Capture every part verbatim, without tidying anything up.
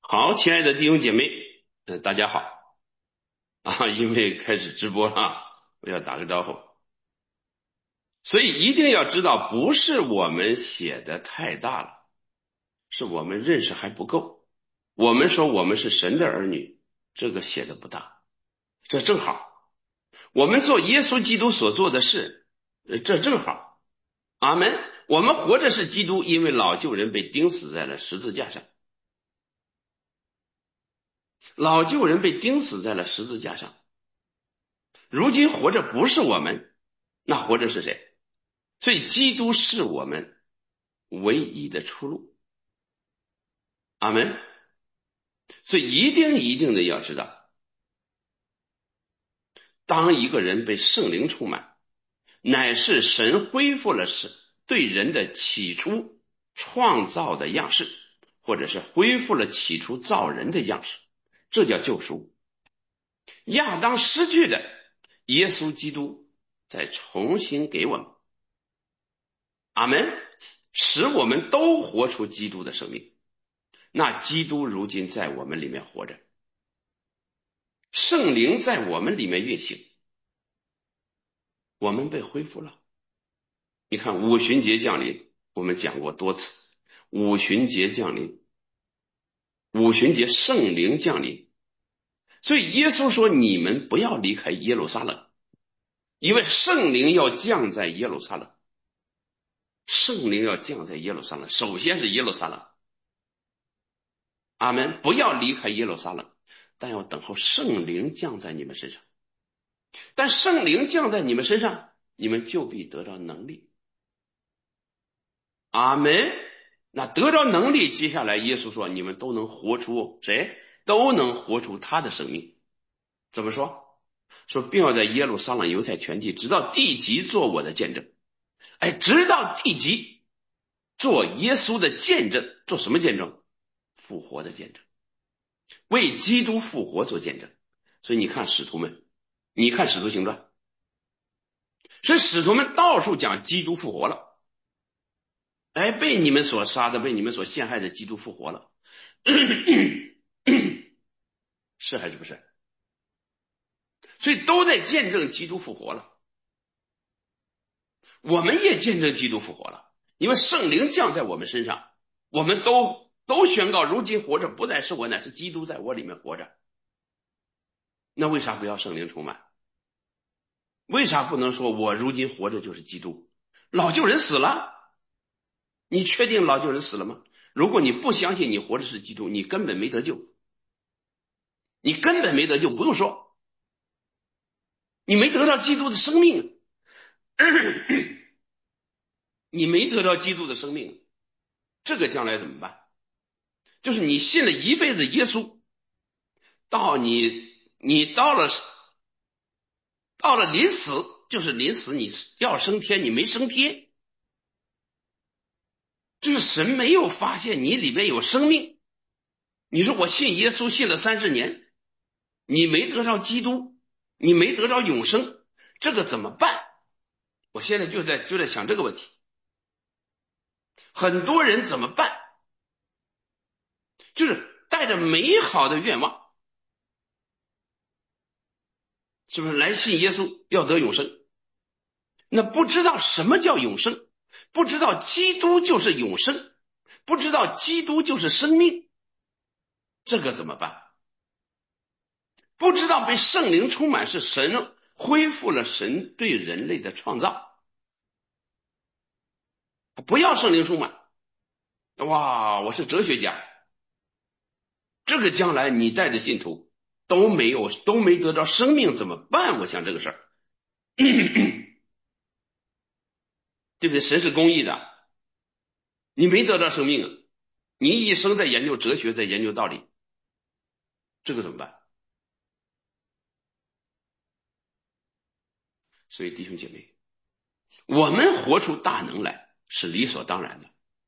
好，亲爱的弟兄姐妹，嗯、大家好啊！因为开始直播了，我要打个招呼，所以一定要知道，不是我们写的太大了，是我们认识还不够。我们说我们是神的儿女，这个写的不大，这正好。我们做耶稣基督所做的事，呃这正好。阿门。我们活着是基督，因为老旧人被钉死在了十字架上，老旧人被钉死在了十字架上。如今活着不是我们，那活着是谁？所以基督是我们唯一的出路。阿门。所以一定一定的要知道，当一个人被圣灵充满，乃是神恢复了是对人的起初创造的样式，或者是恢复了起初造人的样式，这叫救赎。亚当失去的，耶稣基督再重新给我们。阿门。使我们都活出基督的生命。那基督如今在我们里面活着，圣灵在我们里面运行，我们被恢复了。你看五旬节降临，我们讲过多次，五旬节降临，五旬节圣灵降临。所以耶稣说，你们不要离开耶路撒冷，因为圣灵要降在耶路撒冷。圣灵要降在耶路撒冷，首先是耶路撒冷。阿门。不要离开耶路撒冷，但要等候圣灵降在你们身上。但圣灵降在你们身上，你们就必得到能力。阿门。那得着能力，接下来耶稣说，你们都能活出谁？都能活出他的生命。怎么说？说并要在耶路撒冷、犹太全地，直到地极做我的见证。哎，直到地极做耶稣的见证。做什么见证？复活的见证，为基督复活做见证。所以你看使徒们，你看使徒行传，所以使徒们到处讲基督复活了。哎，被你们所杀的，被你们所陷害的基督复活了。是还是不是？所以都在见证基督复活了。我们也见证基督复活了，因为圣灵降在我们身上，我们都都宣告，如今活着不再是我，乃是基督在我里面活着。那为啥不要圣灵充满？为啥不能说我如今活着就是基督？老旧人死了，你确定老旧人死了吗？如果你不相信你活着是基督，你根本没得救，你根本没得救，不用说，你没得到基督的生命，你没得到基督的生命，这个将来怎么办？就是你信了一辈子耶稣，到你你到了到了临死，就是临死你要升天，你没升天，就是神没有发现你里面有生命。你说我信耶稣信了三十年，你没得着基督，你没得着永生，这个怎么办？我现在就在就在想这个问题。很多人怎么办？就是带着美好的愿望，是不是来信耶稣要得永生？那不知道什么叫永生，不知道基督就是永生，不知道基督就是生命，这个怎么办？不知道被圣灵充满是神恢复了神对人类的创造，不要圣灵充满。哇，我是哲学家，这个将来你带着信徒都没有都没得到生命怎么办？我想这个事儿对不对？神是公义的，你没得到生命啊，你一生在研究哲学，在研究道理，这个怎么办？所以弟兄姐妹，我们活出大能来是理所当然的，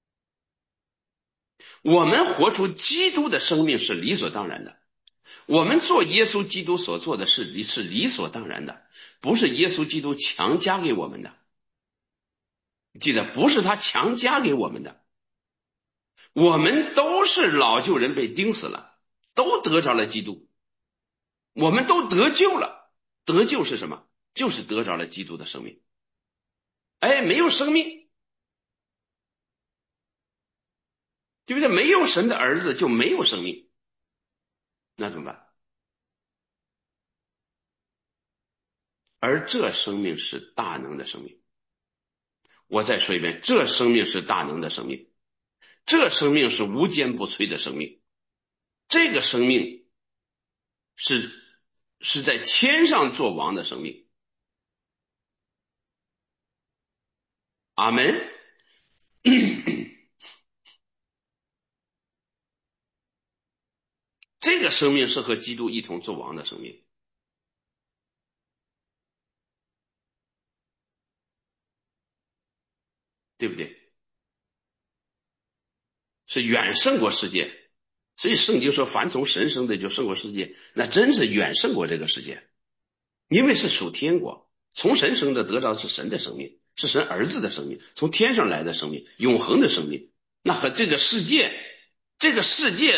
我们活出基督的生命是理所当然的，我们做耶稣基督所做的事是是理所当然的，不是耶稣基督强加给我们的。记得不是他强加给我们的， 我们都是老旧人被钉死了，都得着了基督，我们都得救了。得救是什么？就是得着了基督的生命。哎，没有生命，对不对？没有神的儿子就没有生命，那怎么办？而这生命是大能的生命。我再说一遍，这生命是大能的生命，这生命是无坚不摧的生命，这个生命是是在天上做王的生命。阿门。这个生命是和基督一同做王的生命，对不对？是远胜过世界。所以圣经说凡从神生的就胜过世界，那真是远胜过这个世界，因为是属天国，从神生的得着是神的生命，是神儿子的生命，从天上来的生命，永恒的生命。那和这个世界这个世界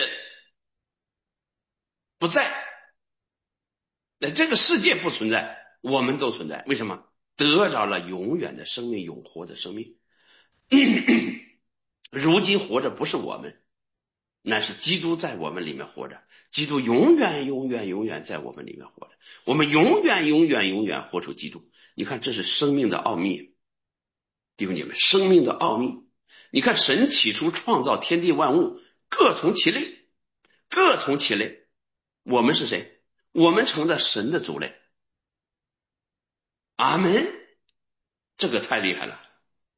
不在，那这个世界不存在，我们都存在。为什么？得着了永远的生命，永活的生命。如今活着不是我们，乃是基督在我们里面活着，基督永远永远永远在我们里面活着，我们永远永远永远活出基督。你看，这是生命的奥秘，弟兄姐妹，生命的奥秘。你看，神起初创造天地万物，各从其类，各从其类。我们是谁？我们成了神的族类。阿门。这个太厉害了，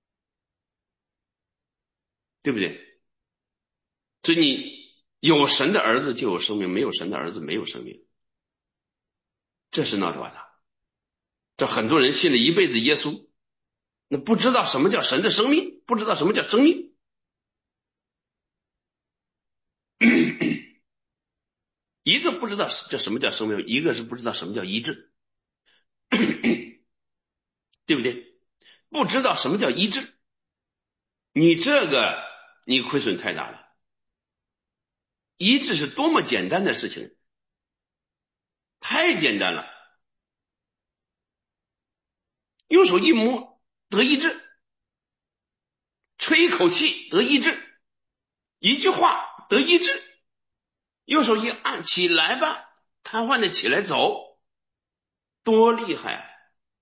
对不对？所以你有神的儿子就有生命，没有神的儿子没有生命，这是闹着玩的。这很多人信了一辈子耶稣，那不知道什么叫神的生命，不知道什么叫生命。一个不知道这什么叫生命，一个是不知道什么叫医治，对不对？不知道什么叫医治，你这个你亏损太大了。医治是多么简单的事情，太简单了，用手一摸得医治，吹一口气得医治，一句话得医治，右手一按起来吧，瘫痪的起来走，多厉害啊！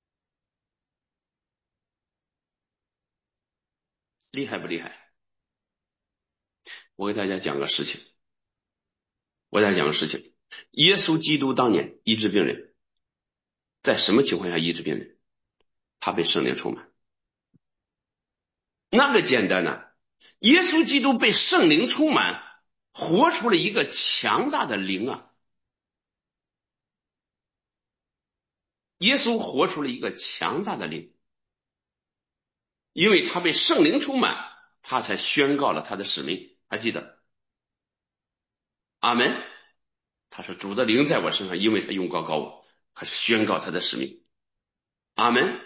厉害不厉害？我给大家讲个事情，我给大家讲个事情。耶稣基督当年医治病人，在什么情况下医治病人？他被圣灵充满。那个简单呢、啊？耶稣基督被圣灵充满，活出了一个强大的灵啊！耶稣活出了一个强大的灵，因为他被圣灵充满，他才宣告了他的使命。还记得？阿门。他说主的灵在我身上，因为他用膏膏我，他是宣告他的使命。阿门。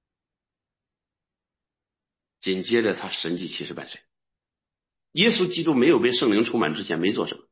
紧接着他神迹奇事百岁。耶稣基督没有被圣灵充满之前没做什么。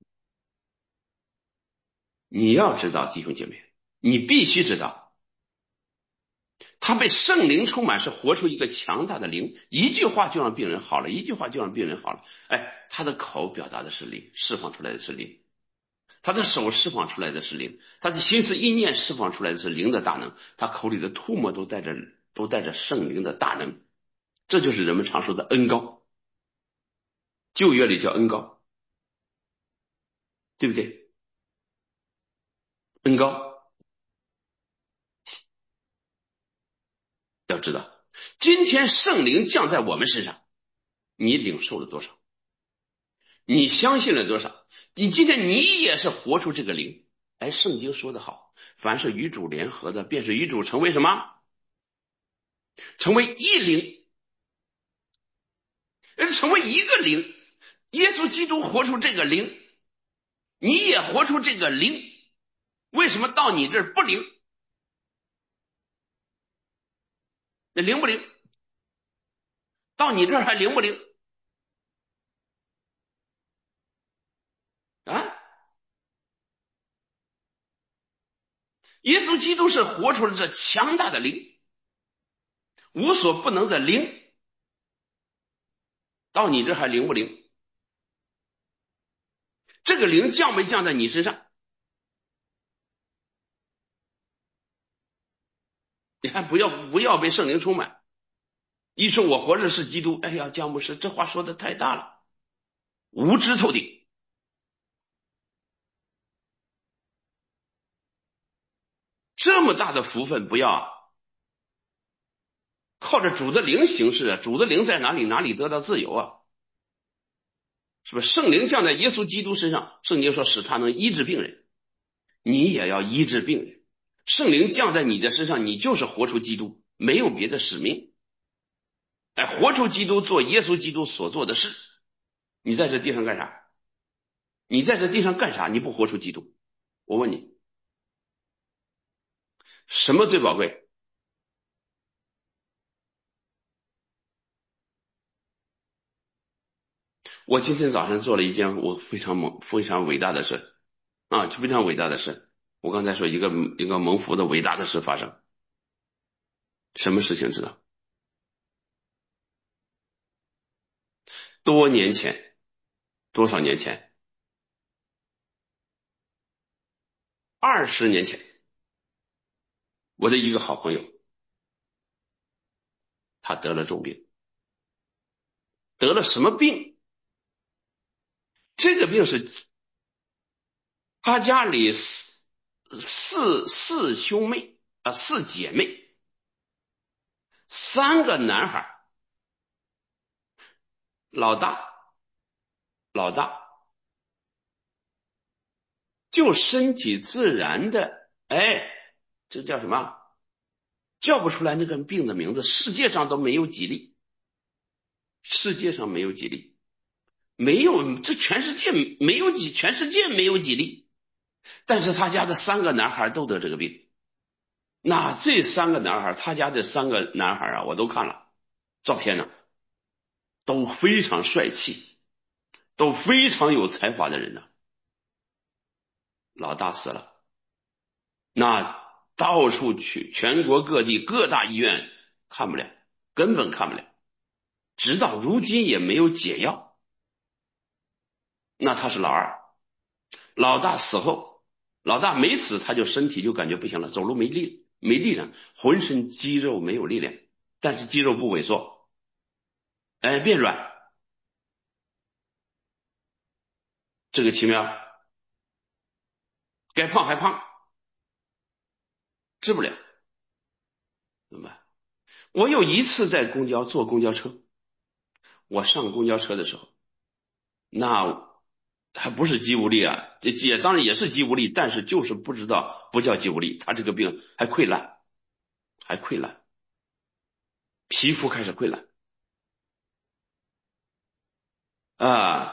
你要知道弟兄姐妹，你必须知道，他被圣灵充满是活出一个强大的灵，一句话就让病人好了，一句话就让病人好了。哎，他的口表达的是灵，释放出来的是灵，他的手释放出来的是灵，他的心思意念释放出来的是灵的大能，他口里的唾沫都带着都带着圣灵的大能。这就是人们常说的恩膏，旧约里叫恩膏，对不对？恩膏要知道，今天圣灵降在我们身上，你领受了多少？你相信了多少？你今天你也是活出这个灵。哎，圣经说得好，凡是与主联合的，便是与主成为什么？成为一灵，成为一个灵。耶稣基督活出这个灵，你也活出这个灵。为什么到你这儿不灵？那灵不灵？到你这儿还灵不灵？ 耶稣基督是活出了这强大的灵，无所不能的灵，到你这还灵不灵？这个灵降没降在你身上？你看，不要不要被圣灵充满。一说我活着是基督，哎呀，姜牧师这话说的太大了，无知透顶。这么大的福分不要啊！靠着主的灵行事啊，主的灵在哪里，哪里得到自由啊？是不是？圣灵降在耶稣基督身上，圣经说使他能医治病人，你也要医治病人。圣灵降在你的身上，你就是活出基督，没有别的使命。哎，活出基督，做耶稣基督所做的事。你在这地上干啥？你在这地上干啥？你不活出基督？我问你，什么最宝贵？我今天早上做了一件我非常猛、非常伟大的事啊，非常伟大的事。我刚才说一个一个蒙福的伟大的事发生，什么事情知道？多年前，多少年前？二十年前，我的一个好朋友，他得了重病，得了什么病？这个病是他家里四四四兄妹啊，四姐妹，三个男孩，老大老大就身体自然的，哎，这叫什么？叫不出来那个病的名字，世界上都没有几例，世界上没有几例，没有，这全世界没有几，全世界没有几例。但是他家的三个男孩都得这个病。那这三个男孩，他家这三个男孩啊，我都看了照片呢，都非常帅气，都非常有才华的人呢。老大死了，那到处去，全国各地各大医院看不了，根本看不了，直到如今也没有解药。那他是老二，老大死后，老大没死，他就身体就感觉不行了，走路没力，没力量，浑身肌肉没有力量，但是肌肉不萎缩，哎，变软，这个奇妙，该胖还胖，治不了，怎么办？我有一次在公交坐公交车，我上公交车的时候，那还不是肌无力啊，这也当然也是肌无力，但是就是不知道不叫肌无力，他这个病还溃烂，还溃烂，皮肤开始溃烂啊！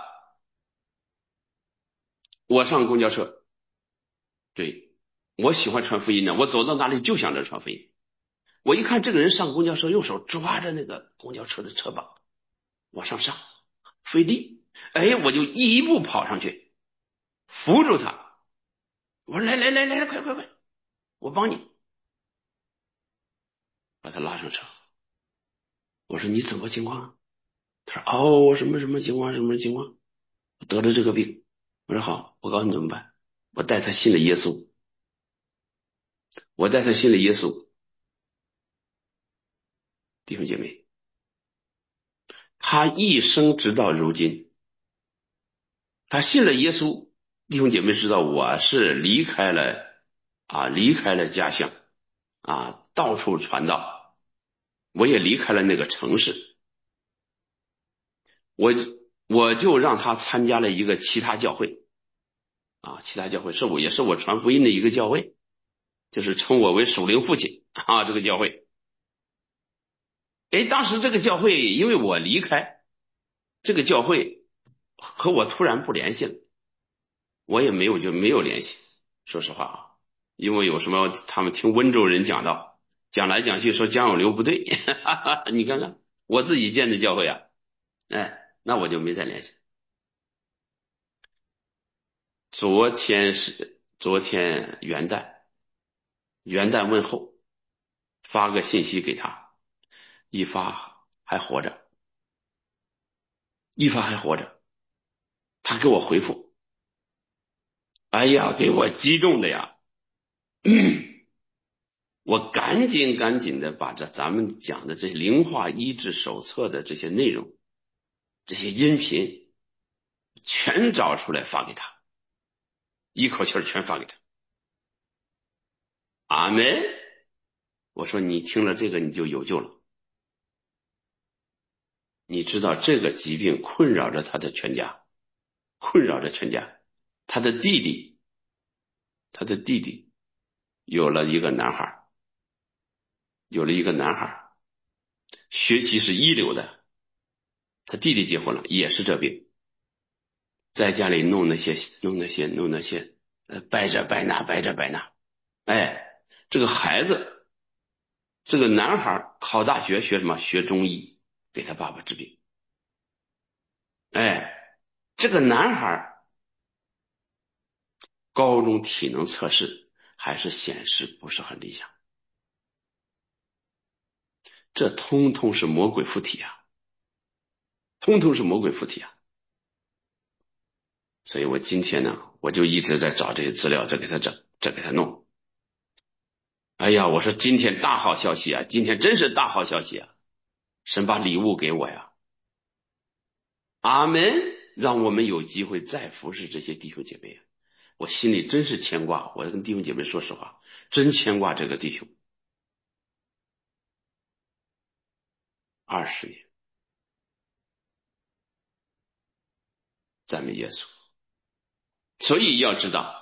我上公交车，对，我喜欢传福音的，我走到哪里就想着传福音。我一看这个人上公交车，用手抓着那个公交车的车把往上上，费力，哎，我就一步跑上去扶住他，我说来来来来，快快快，我帮你把他拉上车。我说你怎么情况啊？他说哦，什么什么情况，什么情况，得了这个病。我说好，我告诉你怎么办，我带他信了耶稣，我带他信了耶稣，弟兄姐妹，他一生直到如今。他信了耶稣，弟兄姐妹知道我是离开了啊，离开了家乡啊，到处传道，我也离开了那个城市，我我就让他参加了一个其他教会啊，其他教会是我也是我传福音的一个教会，就是称我为属灵父亲啊，这个教会。哎，当时这个教会因为我离开，这个教会和我突然不联系了。我也没有就没有联系，说实话啊，因为有什么他们听温州人讲到，讲来讲去说江永流不对，哈哈，你看看我自己建的教会啊，哎，那我就没再联系。昨天是昨天元旦， 元旦问候，发个信息给他，一发还活着，一发还活着，他给我回复，哎呀，给我激动的呀！我赶紧赶紧的把这咱们讲的这些灵化医治手册的这些内容，这些音频全找出来发给他，一口气儿全发给他。阿门。我说你听了这个你就有救了。你知道这个疾病困扰着他的全家，困扰着全家。他的弟弟，他的弟弟有了一个男孩，有了一个男孩，学习是一流的。他弟弟结婚了，也是这病，在家里弄那些弄那些弄那些，呃，掰这掰那掰这掰那，哎，这个孩子，这个男孩考大学学什么？学中医，给他爸爸治病。哎，这个男孩高中体能测试还是显示不是很理想，这通通是魔鬼附体啊，通通是魔鬼附体啊。所以我今天呢，我就一直在找这些资料，这给他整，这给他弄。哎呀，我说今天大好消息啊，今天真是大好消息啊，神把礼物给我呀。阿门。让我们有机会再服侍这些弟兄姐妹，我心里真是牵挂。我跟弟兄姐妹说实话，真牵挂这个弟兄。二十年，赞美耶稣。所以要知道，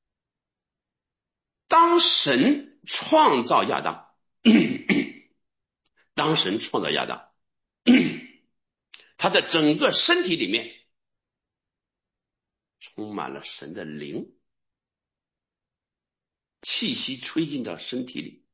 当神创造亚当，当神创造亚当，他的整个身体里面充满了神的灵，气息吹进到身体里，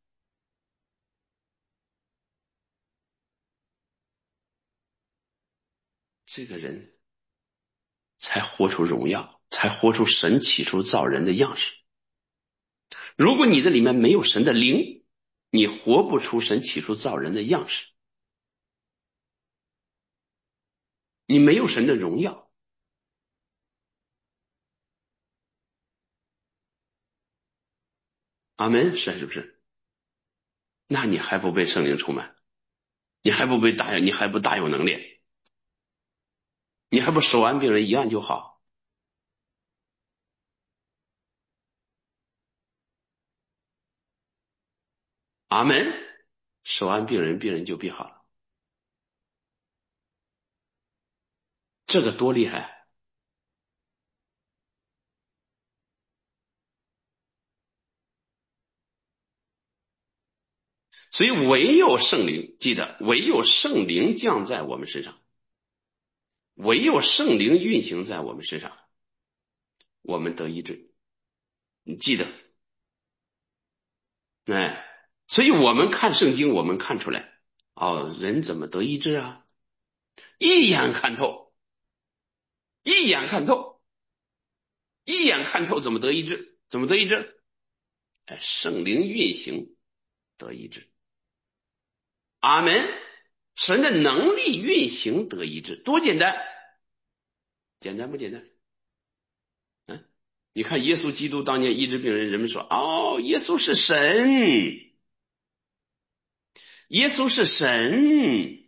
这个人才活出荣耀，才活出神起初造人的样式。如果你的里面没有神的灵，你活不出神起初造人的样式，你没有神的荣耀。阿门，是还是不是？那你还不被圣灵充满，你还不被大，你还不大有能力，你还不手按病人一按就好。阿门，手按病人，病人就必好了，这个多厉害！所以唯有圣灵，记得唯有圣灵降在我们身上，唯有圣灵运行在我们身上，我们得医治。你记得，哎，所以我们看圣经，我们看出来，哦，人怎么得医治啊？一眼看透，一眼看透，一眼看透，怎么得医治？怎么得医治？哎，圣灵运行得医治。阿门。神的能力运行得医治，多简单，简单不简单？嗯，你看耶稣基督当年医治病人，人们说，哦，耶稣是神，耶稣是神。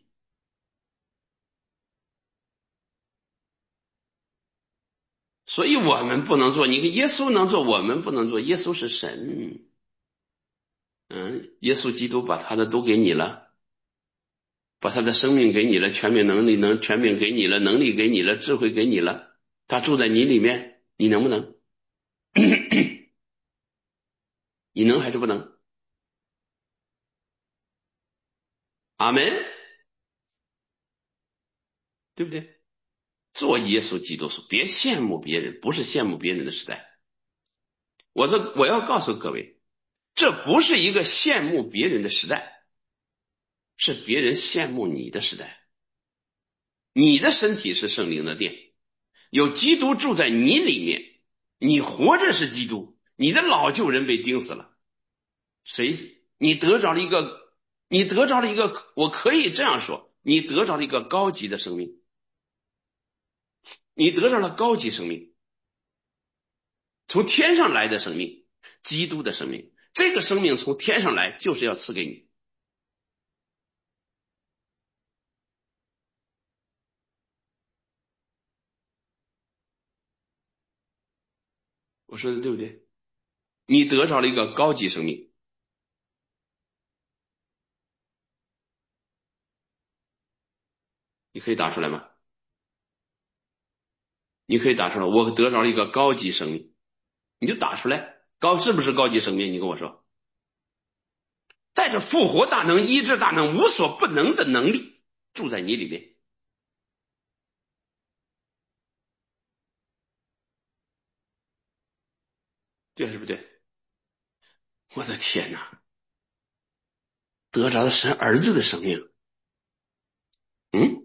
所以我们不能做，你看耶稣能做，我们不能做，耶稣是神。嗯，耶稣基督把他的都给你了，把他的生命给你了，权柄能力能权柄给你了，能力给你了，智慧给你了，他住在你里面，你能不能？你能还是不能？阿门，对不对？做耶稣基督是别羡慕别人，不是羡慕别人的时代。我这我要告诉各位，这不是一个羡慕别人的时代，是别人羡慕你的时代。你的身体是圣灵的殿，有基督住在你里面，你活着是基督，你的老旧人被钉死了， 谁？你得着了一个，你得着了一个，我可以这样说，你得着了一个高级的生命，你得着了高级生命，从天上来的生命，基督的生命。这个生命从天上来，就是要赐给你。我说的对不对？你得着了一个高级生命，你可以打出来吗？你可以打出来，我得着了一个高级生命，你就打出来，高是不是高级生命？你跟我说，带着复活大能、医治大能、无所不能的能力住在你里面，对还是不对？我的天哪，得着了神儿子的生命，嗯，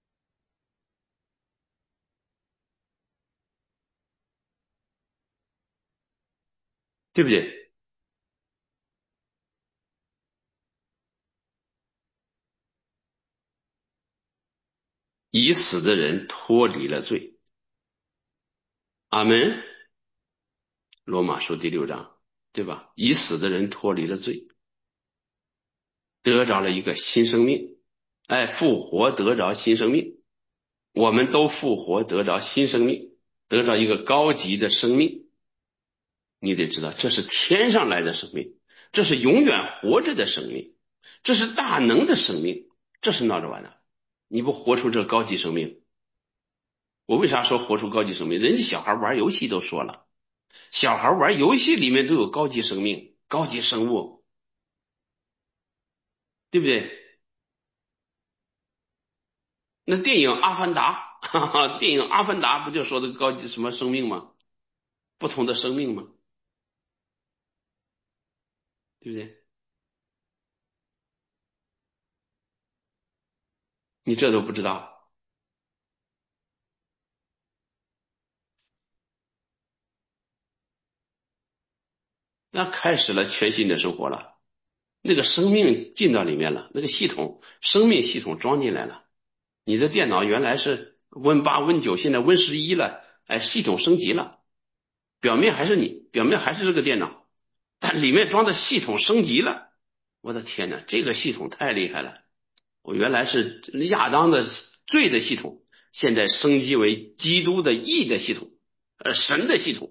对不对？已死的人脱离了罪，阿门。罗马书第六章，对吧？已死的人脱离了罪，得着了一个新生命，哎，复活得着新生命，我们都复活得着新生命，得着一个高级的生命。你得知道，这是天上来的生命，这是永远活着的生命，这是大能的生命，这是闹着玩的。你不活出这个高级生命，我为啥说活出高级生命？人家小孩玩游戏都说了，小孩玩游戏里面都有高级生命、高级生物，对不对？那电影《阿凡达》哈哈，电影《阿凡达》不就说的高级什么生命吗？不同的生命吗？对不对？你这都不知道，那开始了全新的生活了。那个生命进到里面了，那个系统，生命系统装进来了。你的电脑原来是 Win 八、Win 九，现在 Win 十一了，哎，系统升级了，表面还是你，表面还是这个电脑，但里面装的系统升级了。我的天呐，这个系统太厉害了！我原来是亚当的罪的系统，现在升级为基督的义的系统，呃，神的系统。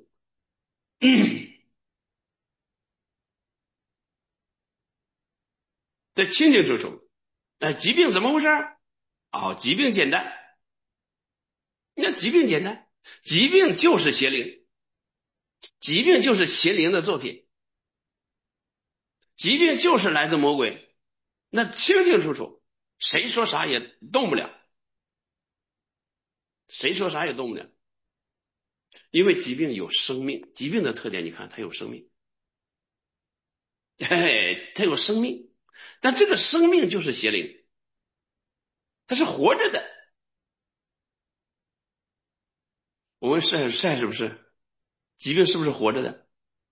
这清清楚楚。哎，疾病怎么回事？哦，疾病简单，那疾病简单，疾病就是邪灵，疾病就是邪灵的作品，疾病就是来自魔鬼，那清清楚楚，谁说啥也动不了，谁说啥也动不了，因为疾病有生命，疾病的特点，你看它有生命，嘿嘿，它有生命，但这个生命就是邪灵，它是活着的。我问晒晒是不是？疾病是不是活着的？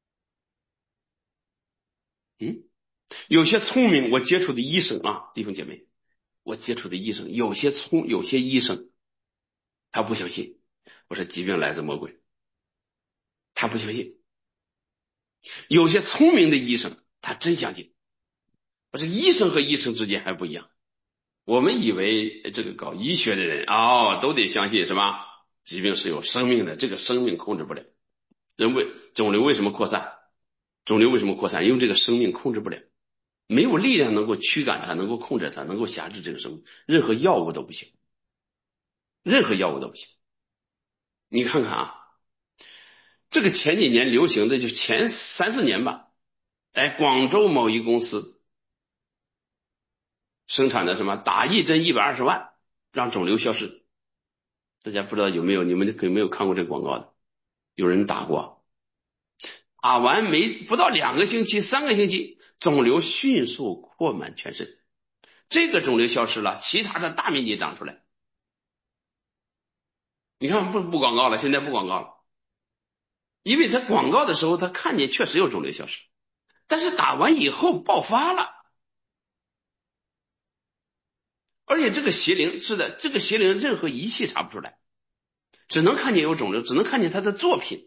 嗯，有些聪明，我接触的医生啊，弟兄姐妹，我接触的医生，有些聪，有些医生他不相信，我说疾病来自魔鬼，他不相信。有些聪明的医生他真相信。我说医生和医生之间还不一样，我们以为这个搞医学的人哦都得相信什么疾病是有生命的，这个生命控制不了。人为肿瘤为什么扩散？肿瘤为什么扩散？因为这个生命控制不了，没有力量能够驱赶它，能够控制它，能够辖制这个生命，任何药物都不行，任何药物都不行。你看看啊，这个前几年流行的就前三四年吧，哎，广州某一公司生产的什么打一针一百二十万，让肿瘤消失。大家不知道有没有，你们有没有看过这个广告的？有人打过，打完没不到两个星期、三个星期，肿瘤迅速扩满全身。这个肿瘤消失了，其他的大面积长出来。你看不不广告了，现在不广告了，因为他广告的时候他看见确实有肿瘤消失。 但是打完以后爆发了，而且这个邪灵是的，这个邪灵任何仪器查不出来，只能看见有肿瘤，只能看见他的作品。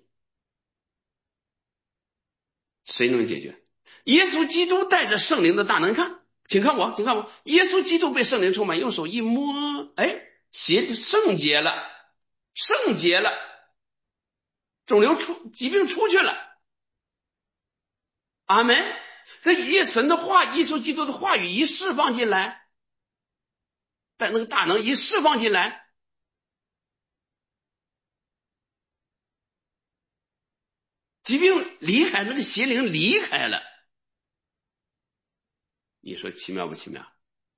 谁能解决？耶稣基督带着圣灵的大能，看，请看我，请看我，耶稣基督被圣灵充满，用手一摸，哎，邪圣洁了，圣洁了，肿瘤出，疾病出去了。阿门。这耶神的话，耶稣基督的话语一释放进来，带那个大能一释放进来，疾病离开，那个邪灵离开了。你说奇妙不奇妙？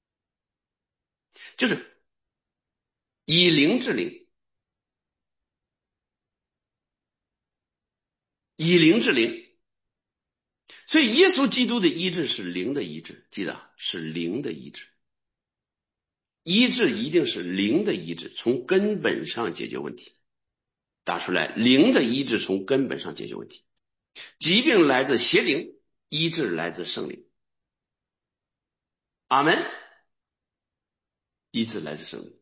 就是以灵治灵，以灵治灵。所以耶稣基督的医治是灵的医治，记得是灵的医治。医治一定是灵的医治，从根本上解决问题。打出来，灵的医治从根本上解决问题。疾病来自邪灵，医治来自圣灵。阿门。医治来自圣灵。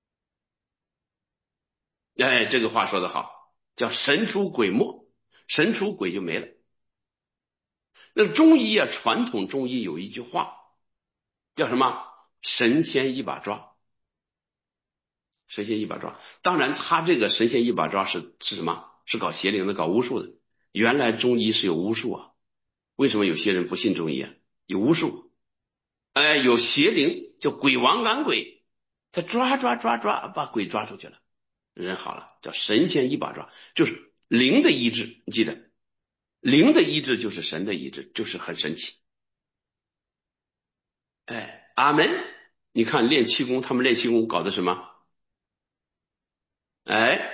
哎，这个话说得好，叫神出鬼没，神出鬼就没了。那中医啊，传统中医有一句话叫什么？神仙一把抓。神仙一把抓。当然他这个神仙一把抓是是什么？是搞邪灵的，搞巫术的。原来中医是有巫术啊，为什么有些人不信中医啊？有巫术，哎，有邪灵，叫鬼王赶鬼，他抓抓抓抓把鬼抓出去了，人好了，叫神仙一把抓。就是灵的医治，你记得灵的医治就是神的医治，就是很神奇。哎，阿门。你看练气功，他们练气功搞的什么？哎，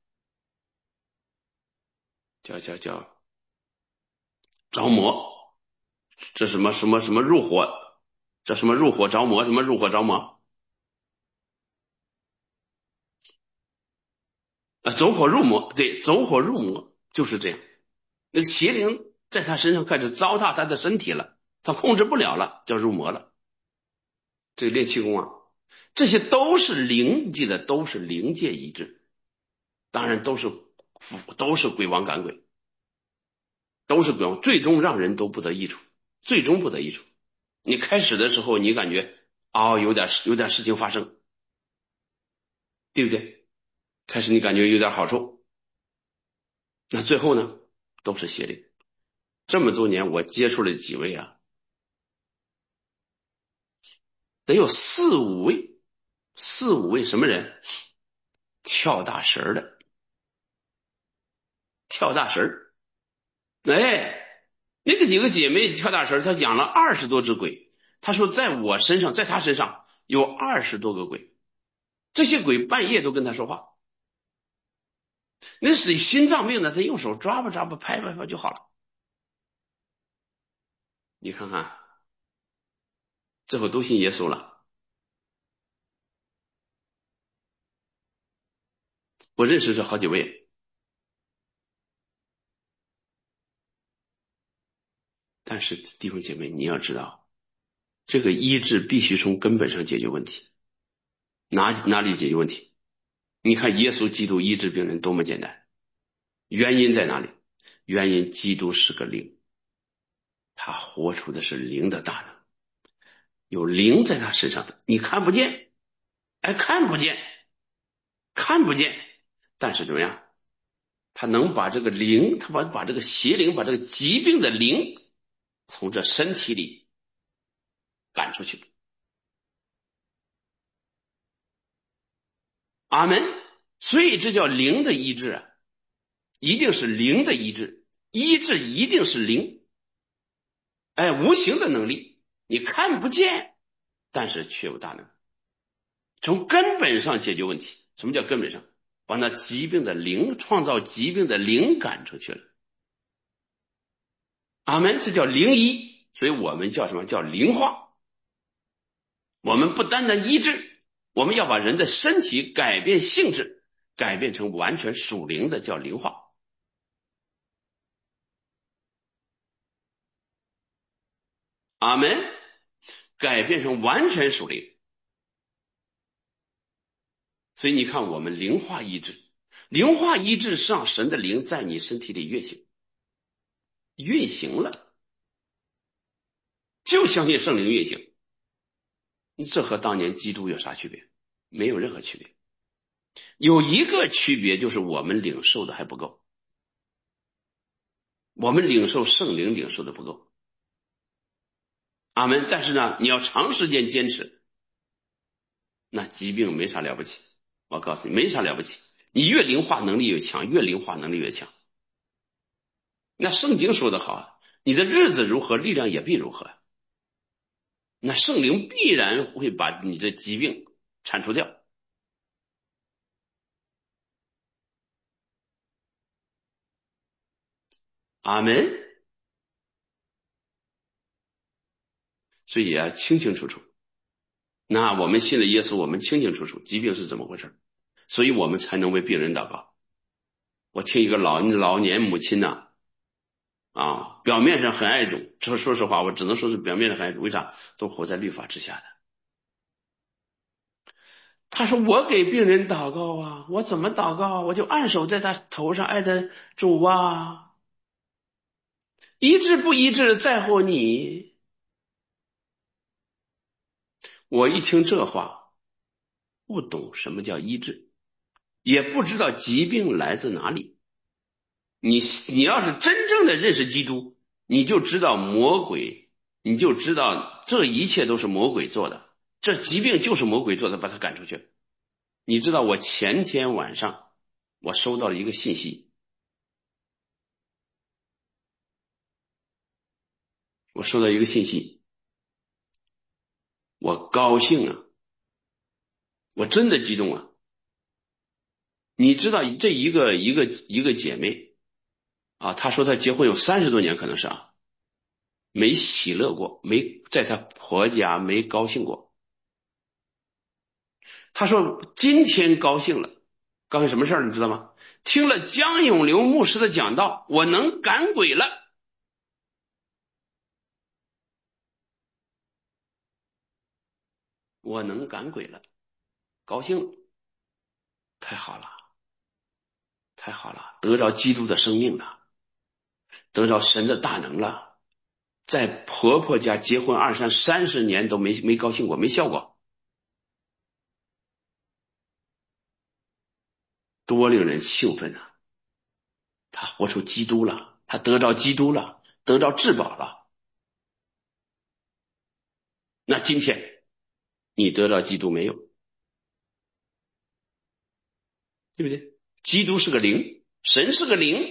叫叫叫着魔，这什么什么什么入火，这什么入火着魔，什么入火着魔啊，走火入魔，对，走火入魔就是这样。那邪灵在他身上开始糟蹋他的身体了，他控制不了了，叫入魔了。这个练气功啊，这些都是灵，记得都是灵界医治，当然都是都是鬼王赶鬼，都是鬼王，最终让人都不得益处，最终不得益处。你开始的时候，你感觉哦，有点有点事情发生，对不对？开始你感觉有点好处，那最后呢，都是邪灵。这么多年我接触了几位啊，得有四五位，四五位什么人？跳大神的，跳大神。哎，那个几个姐妹跳大神，她养了二十多只鬼。她说在我身上，在她身上有二十多个鬼，这些鬼半夜都跟她说话。那是心脏病的，她用手抓吧抓吧，拍拍拍就好了。你看看，最后都信耶稣了。我认识这好几位，但是弟兄姐妹，你要知道，这个医治必须从根本上解决问题。哪哪里解决问题？你看耶稣基督医治病人多么简单，原因在哪里？原因基督是个灵，他活出的是灵的大能，有灵在他身上的，你看不见，哎，看不见，看不见，但是怎么样？他能把这个灵，他把把这个邪灵，把这个疾病的灵从这身体里赶出去。阿门。所以这叫灵的医治啊，一定是灵的医治，医治一定是灵。哎，无形的能力你看不见，但是却有大能，从根本上解决问题。什么叫根本上？把那疾病的灵，创造疾病的灵赶出去了。阿门。这叫灵医，所以我们叫什么？叫灵化。我们不单单医治，我们要把人的身体改变性质，改变成完全属灵的，叫灵化。 阿门，改变成完全属灵。所以你看，我们灵化医治，灵化医治是让神的灵在你身体里运行，运行了，就相信圣灵运行。这和当年基督有啥区别？没有任何区别。有一个区别，就是我们领受的还不够，我们领受圣灵领受的不够。阿门。但是呢，你要长时间坚持，那疾病没啥了不起。我告诉你，没啥了不起。你越灵化能力越强，越灵化能力越强。那圣经说得好，你的日子如何，力量也必如何。那圣灵必然会把你的疾病铲除掉。阿门。所以啊，清清楚楚。那我们信了耶稣，我们清清楚楚疾病是怎么回事，所以我们才能为病人祷告。我听一个老老年母亲呐、啊，啊，表面上很爱主，这说实话，我只能说是表面上很爱主。为啥？都活在律法之下的。他说我给病人祷告啊，我怎么祷告啊？我就按手在他头上，爱他主啊，医治不医治在乎你。我一听这话，不懂什么叫医治，也不知道疾病来自哪里。你你要是真正的认识基督，你就知道魔鬼，你就知道这一切都是魔鬼做的，这疾病就是魔鬼做的，把他赶出去。你知道我前天晚上我收到了一个信息，我收到一个信息，我高兴啊，我真的激动啊。你知道这一个一个一个姐妹啊，她说她结婚有三十多年，可能是啊，没喜乐过，没在她婆家没高兴过。她说今天高兴了，高兴什么事儿你知道吗？听了江永流牧师的讲道，我能赶鬼了，我能赶鬼了，高兴，太好了，太好了，得着基督的生命了，得着神的大能了。在婆婆家结婚二三三十年都没没高兴过，没笑过，多令人兴奋啊！他活出基督了，他得着基督了，得着至宝了。那今天你得着基督没有？对不对？基督是个灵，神是个灵，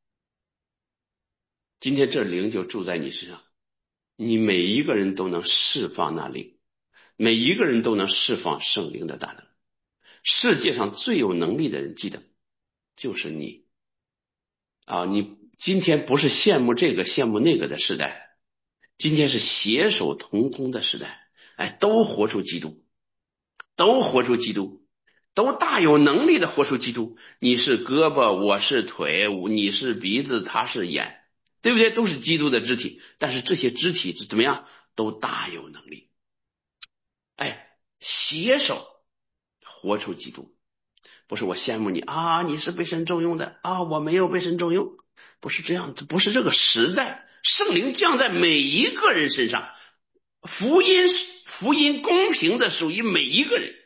今天这灵就住在你身上，你每一个人都能释放那灵，每一个人都能释放圣灵的大能。世界上最有能力的人，记得就是你啊！你今天不是羡慕这个羡慕那个的时代，今天是携手同工的时代。哎，都活出基督，都活出基督，都大有能力的活出基督。你是胳膊，我是腿，你是鼻子，他是眼，对不对？都是基督的肢体，但是这些肢体怎么样？都大有能力。哎，携手活出基督。不是我羡慕你啊，你是被神重用的啊，我没有被神重用，不是这样，不是这个时代。圣灵降在每一个人身上，福音福音公平的属于每一个人，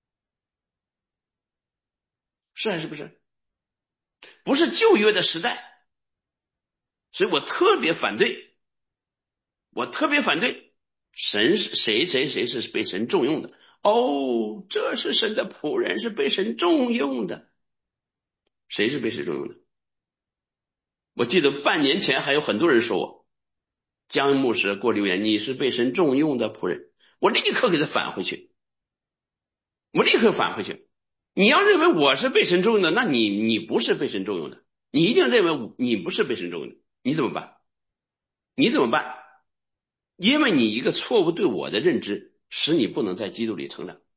是还是不是？不是旧约的时代，所以我特别反对，我特别反对神是谁谁谁是被神重用的。哦，这是神的仆人，是被神重用的。谁是被神重用的？我记得半年前还有很多人说我，江牧师给我留言，你是被神重用的仆人，我立刻给他返回去，我立刻返回去。你要认为我是被神重用的，那你你不是被神重用的，你一定认为你不是被神重用的，你怎么办？你怎么办？因为你一个错误对我的认知，使你不能在基督里成长，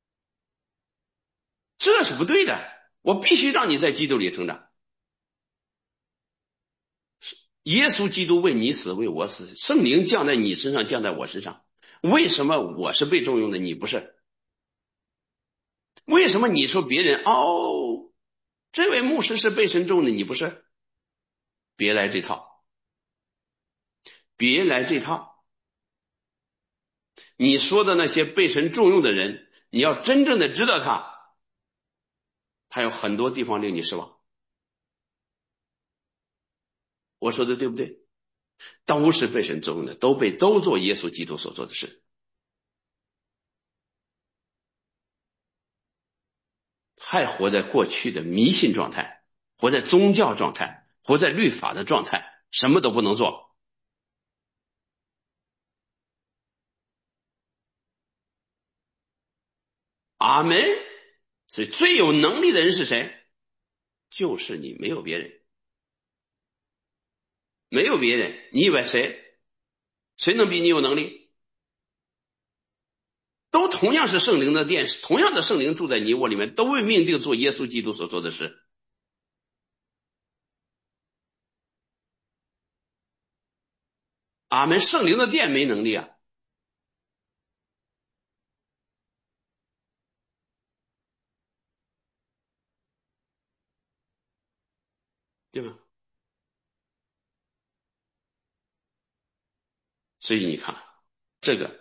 这是不对的。我必须让你在基督里成长。 耶稣基督为你死，为我死，圣灵降在你身上，降在我身上。为什么我是被重用的，你不是？为什么你说别人哦，这位牧师是被神重的，你不是？别来这套，别来这套。你说的那些被神重用的人，你要真正的知道他，他有很多地方令你失望。我说的对不对？都是被神重用的，都被都做耶稣基督所做的事。还活在过去的迷信状态，活在宗教状态，活在律法的状态，什么都不能做。阿门。所以最有能力的人是谁？就是你，没有别人，没有别人。你以为谁？谁能比你有能力？都同样是圣灵的殿，同样的圣灵住在你我里面，都为命定做耶稣基督所做的事。阿门。圣灵的殿没能力啊，对吧？所以你看，这个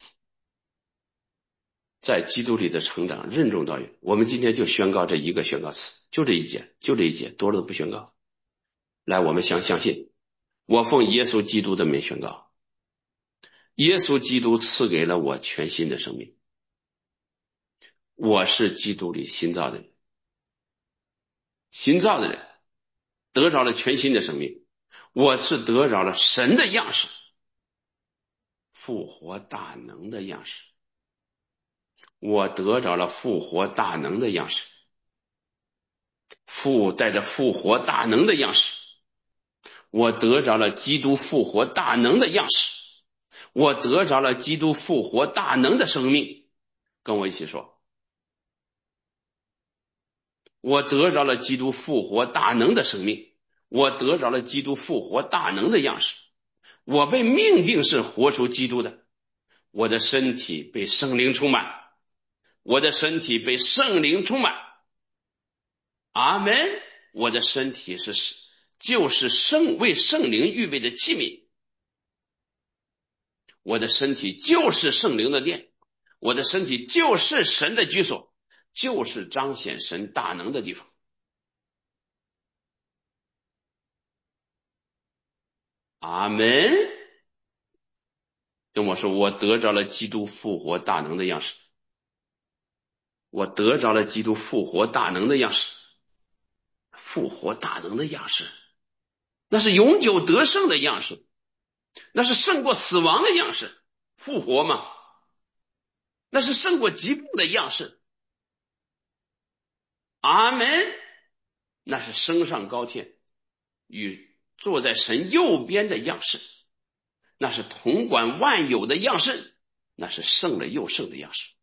在基督里的成长任重道远。我们今天就宣告这一个宣告词，就这一节，就这一节，多了都不宣告。来，我们相相信，我奉耶稣基督的名宣告，耶稣基督赐给了我全新的生命，我是基督里新造的人，新造的人得着了全新的生命，我是得着了神的样式，复活大能的样式，我得着了复活大能的样式，父带着复活大能的样式，我得着了基督复活大能的样式，我得着了基督复活大能的生命。跟我一起说，我得着了基督复活大能的生命，我得着了基督复活大能的样式，我被命定是活出基督的，我的身体被圣灵充满，我的身体被圣灵充满。阿门。我的身体是就是圣为圣灵预备的器皿，我的身体就是圣灵的殿，我的身体就是神的居所，就是彰显神大能的地方。阿门。跟我说，我得着了基督复活大能的样式，我得着了基督复活大能的样式，复活大能的样式，那是永久得胜的样式，那是胜过死亡的样式，复活嘛，那是胜过疾病的样式。阿门。那是升上高天，与坐在神右边的样式，那是统管万有的样式，那是胜了又胜的样式。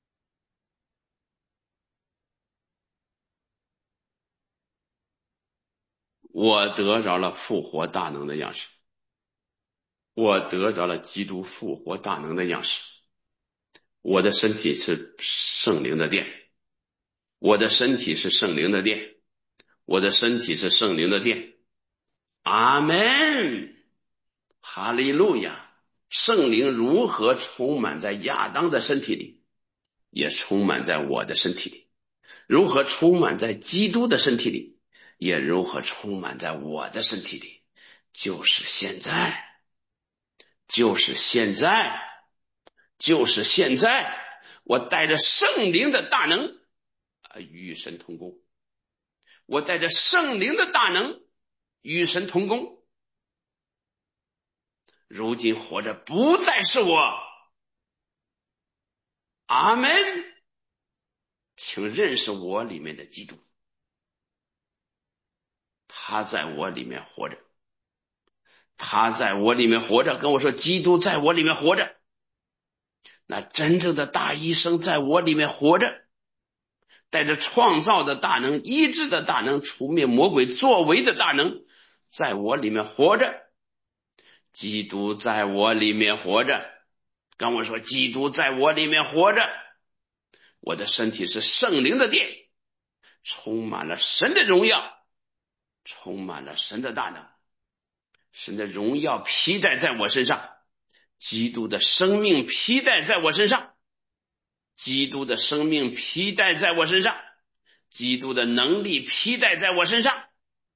我得着了复活大能的样式，我得着了基督复活大能的样式，我的身体是圣灵的殿，我的身体是圣灵的殿，我的身体是圣灵的殿。阿门。哈利路亚。圣灵如何充满在亚当的身体里，也充满在我的身体里，如何充满在基督的身体里，也如何充满在我的身体里，就是现在，就是现在，就是现在。我带着圣灵的大能与神同工，我带着圣灵的大能与神同工。如今活着不再是我。阿门。请认识我里面的基督，他在我里面活着，他在我里面活着。跟我说，基督在我里面活着，那真正的大医生在我里面活着，带着创造的大能、医治的大能、除灭魔鬼作为的大能， 在我里面活着，基督在我里面活着。跟我说，基督在我里面活着，我的身体是圣灵的殿，充满了神的荣耀，充满了神的大能，神的荣耀披戴在我身上，基督的生命披戴在我身上，基督的生命披戴在我身上，基督的能力披戴在我身上。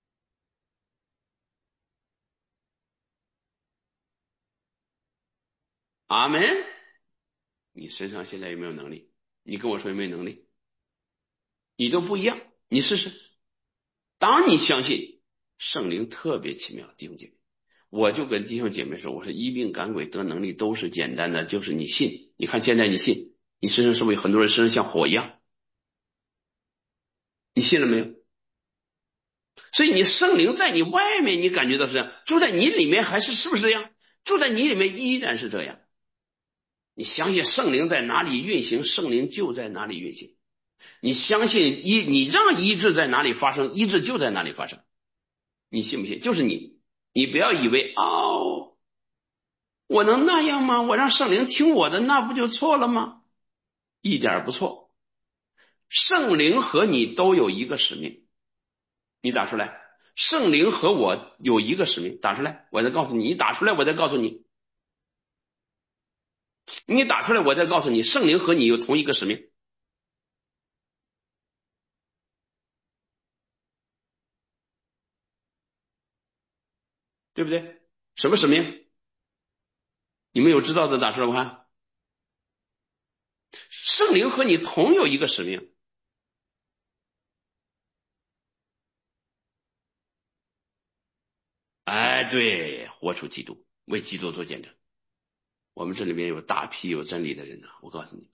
阿门。你身上现在有没有能力？你跟我说有没有能力？你都不一样，你试试。当你相信，圣灵特别奇妙，弟兄姐妹，我就跟弟兄姐妹说，我说医病赶鬼得能力都是简单的，就是你信。你看现在你信，你身上是不是有很多人身上像火一样？你信了没有？所以你圣灵在你外面，你感觉到是这样，住在你里面还是是不是这样？住在你里面依然是这样。你相信圣灵在哪里运行，圣灵就在哪里运行。你相信医，你让医治在哪里发生，医治就在哪里发生。你信不信？就是你，你不要以为哦，我能那样吗？我让圣灵听我的，那不就错了吗？一点不错。圣灵和你都有一个使命，你打出来。圣灵和我有一个使命，打出来，我再告诉你。你打出来，我再告诉你。你打出来，我再告诉你，圣灵和你有同一个使命。对不对？什么使命？你们有知道的打出来我看。圣灵和你同有一个使命。哎，对，活出基督，为基督做见证。我们这里面有大批有真理的人呢，我告诉你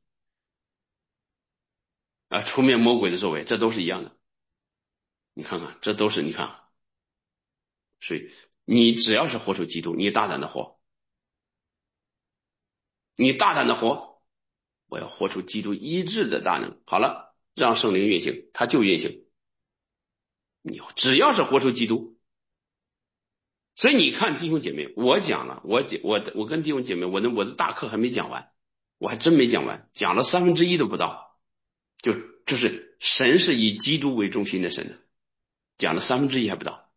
啊，出面魔鬼的作为，这都是一样的。你看看，这都是你看，所以你只要是活出基督，你大胆的活，你大胆的活，我要活出基督医治的大能。好了，让圣灵运行，他就运行。你只要是活出基督。所以你看弟兄姐妹，我讲了，我我我跟弟兄姐妹，我的我的大课还没讲完，我还真没讲完，讲了三分之一都不到，就就是神是以基督为中心的神的，讲了三分之一还不到。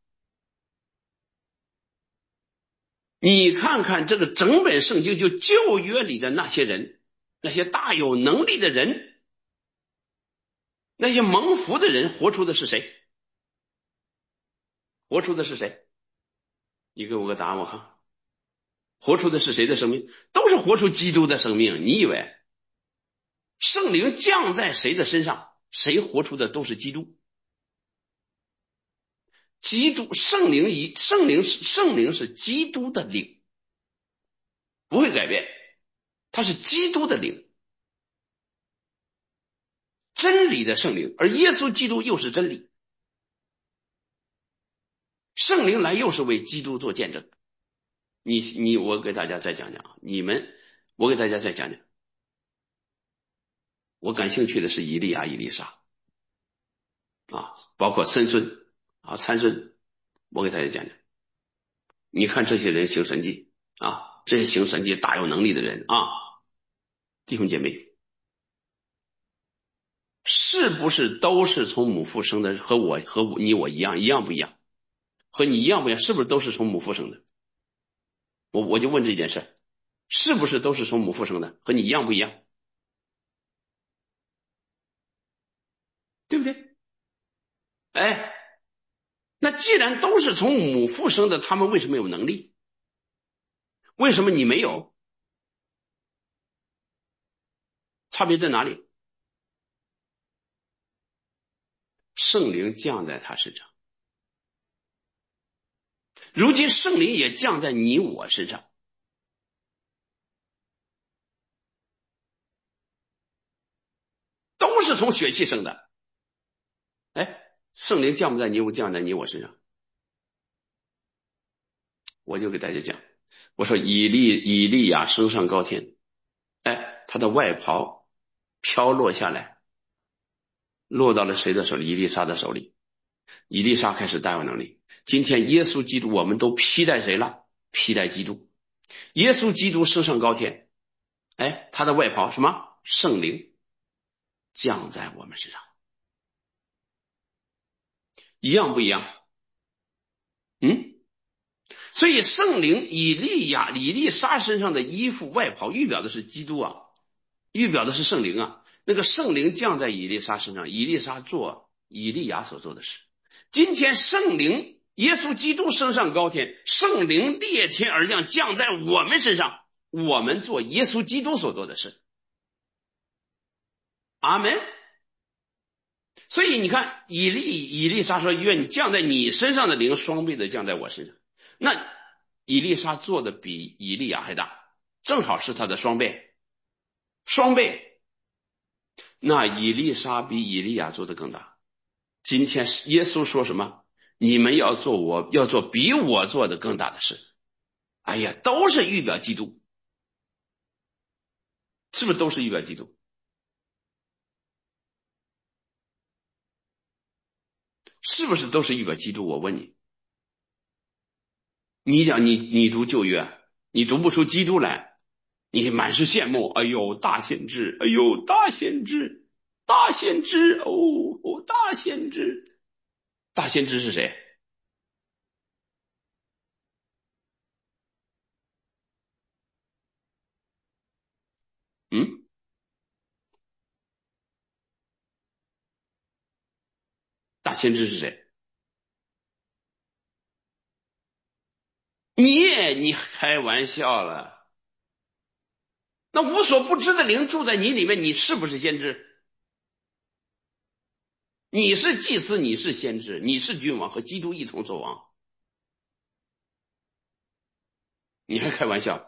你看看这个整本圣经，就旧约里的那些人，那些大有能力的人，那些蒙福的人，活出的是谁？活出的是谁？你给我个答案，我看。活出的是谁的生命？都是活出基督的生命。你以为圣灵降在谁的身上，谁活出的都是基督。基督圣灵以圣灵是圣灵是基督的灵，不会改变，它是基督的灵，真理的圣灵，而耶稣基督又是真理。圣灵来又是为基督做见证。你你我给大家再讲讲，你们我给大家再讲讲。我感兴趣的是以利亚、以利沙啊，包括参孙啊、参孙，我给大家讲讲。你看这些人行神迹啊，这些行神迹大有能力的人啊，弟兄姐妹，是不是都是从母腹生的？和我和你我一样，一样不一样？和你一样不一样？是不是都是从母腹生的？我我就问这件事，是不是都是从母腹生的？和你一样不一样？对不对？哎，那既然都是从母腹生的，他们为什么有能力？为什么你没有？差别在哪里？圣灵降在他身上，如今圣灵也降在你我身上。都是从血气生的。哎，圣灵降不在你我，降在你我身上。我就给大家讲，我说以利以利亚升上高天，哎，他的外袍飘落下来，落到了谁的手里？以利沙的手里。以利沙开始大有能力， 今天耶稣基督我们都披戴谁了？披戴基督。耶稣基督升上高天，哎，他的外袍什么？圣灵降在我们身上，一样不一样？嗯，所以圣灵以利亚、以利沙身上的衣服外袍预表的是基督啊，预表的是圣灵啊。那个圣灵降在以利沙身上，以利沙做以利亚所做的事。今天圣灵耶稣基督升上高天，圣灵裂天而降，降在我们身上，我们做耶稣基督所做的事。阿门。所以你看，以利以利沙说，愿你降在你身上的灵双倍的降在我身上。那以利沙做的比以利亚还大，正好是他的双倍，双倍。那以利沙比以利亚做的更大。今天耶稣说什么？你们要做我要做比我做的更大的事。哎呀，都是预表基督，是不是都是预表基督？是不是都是预表基督？我问你，你讲你你读旧约，你读不出基督来，你满是羡慕。哎呦，大先知，哎呦，大先知，大先知，哦哦，大先知，大先知是谁？嗯，大先知是谁？你你开玩笑了？那无所不知的灵住在你里面，你是不是先知？你是祭司，你是先知，你是君王，和基督一同作王。你还开玩笑？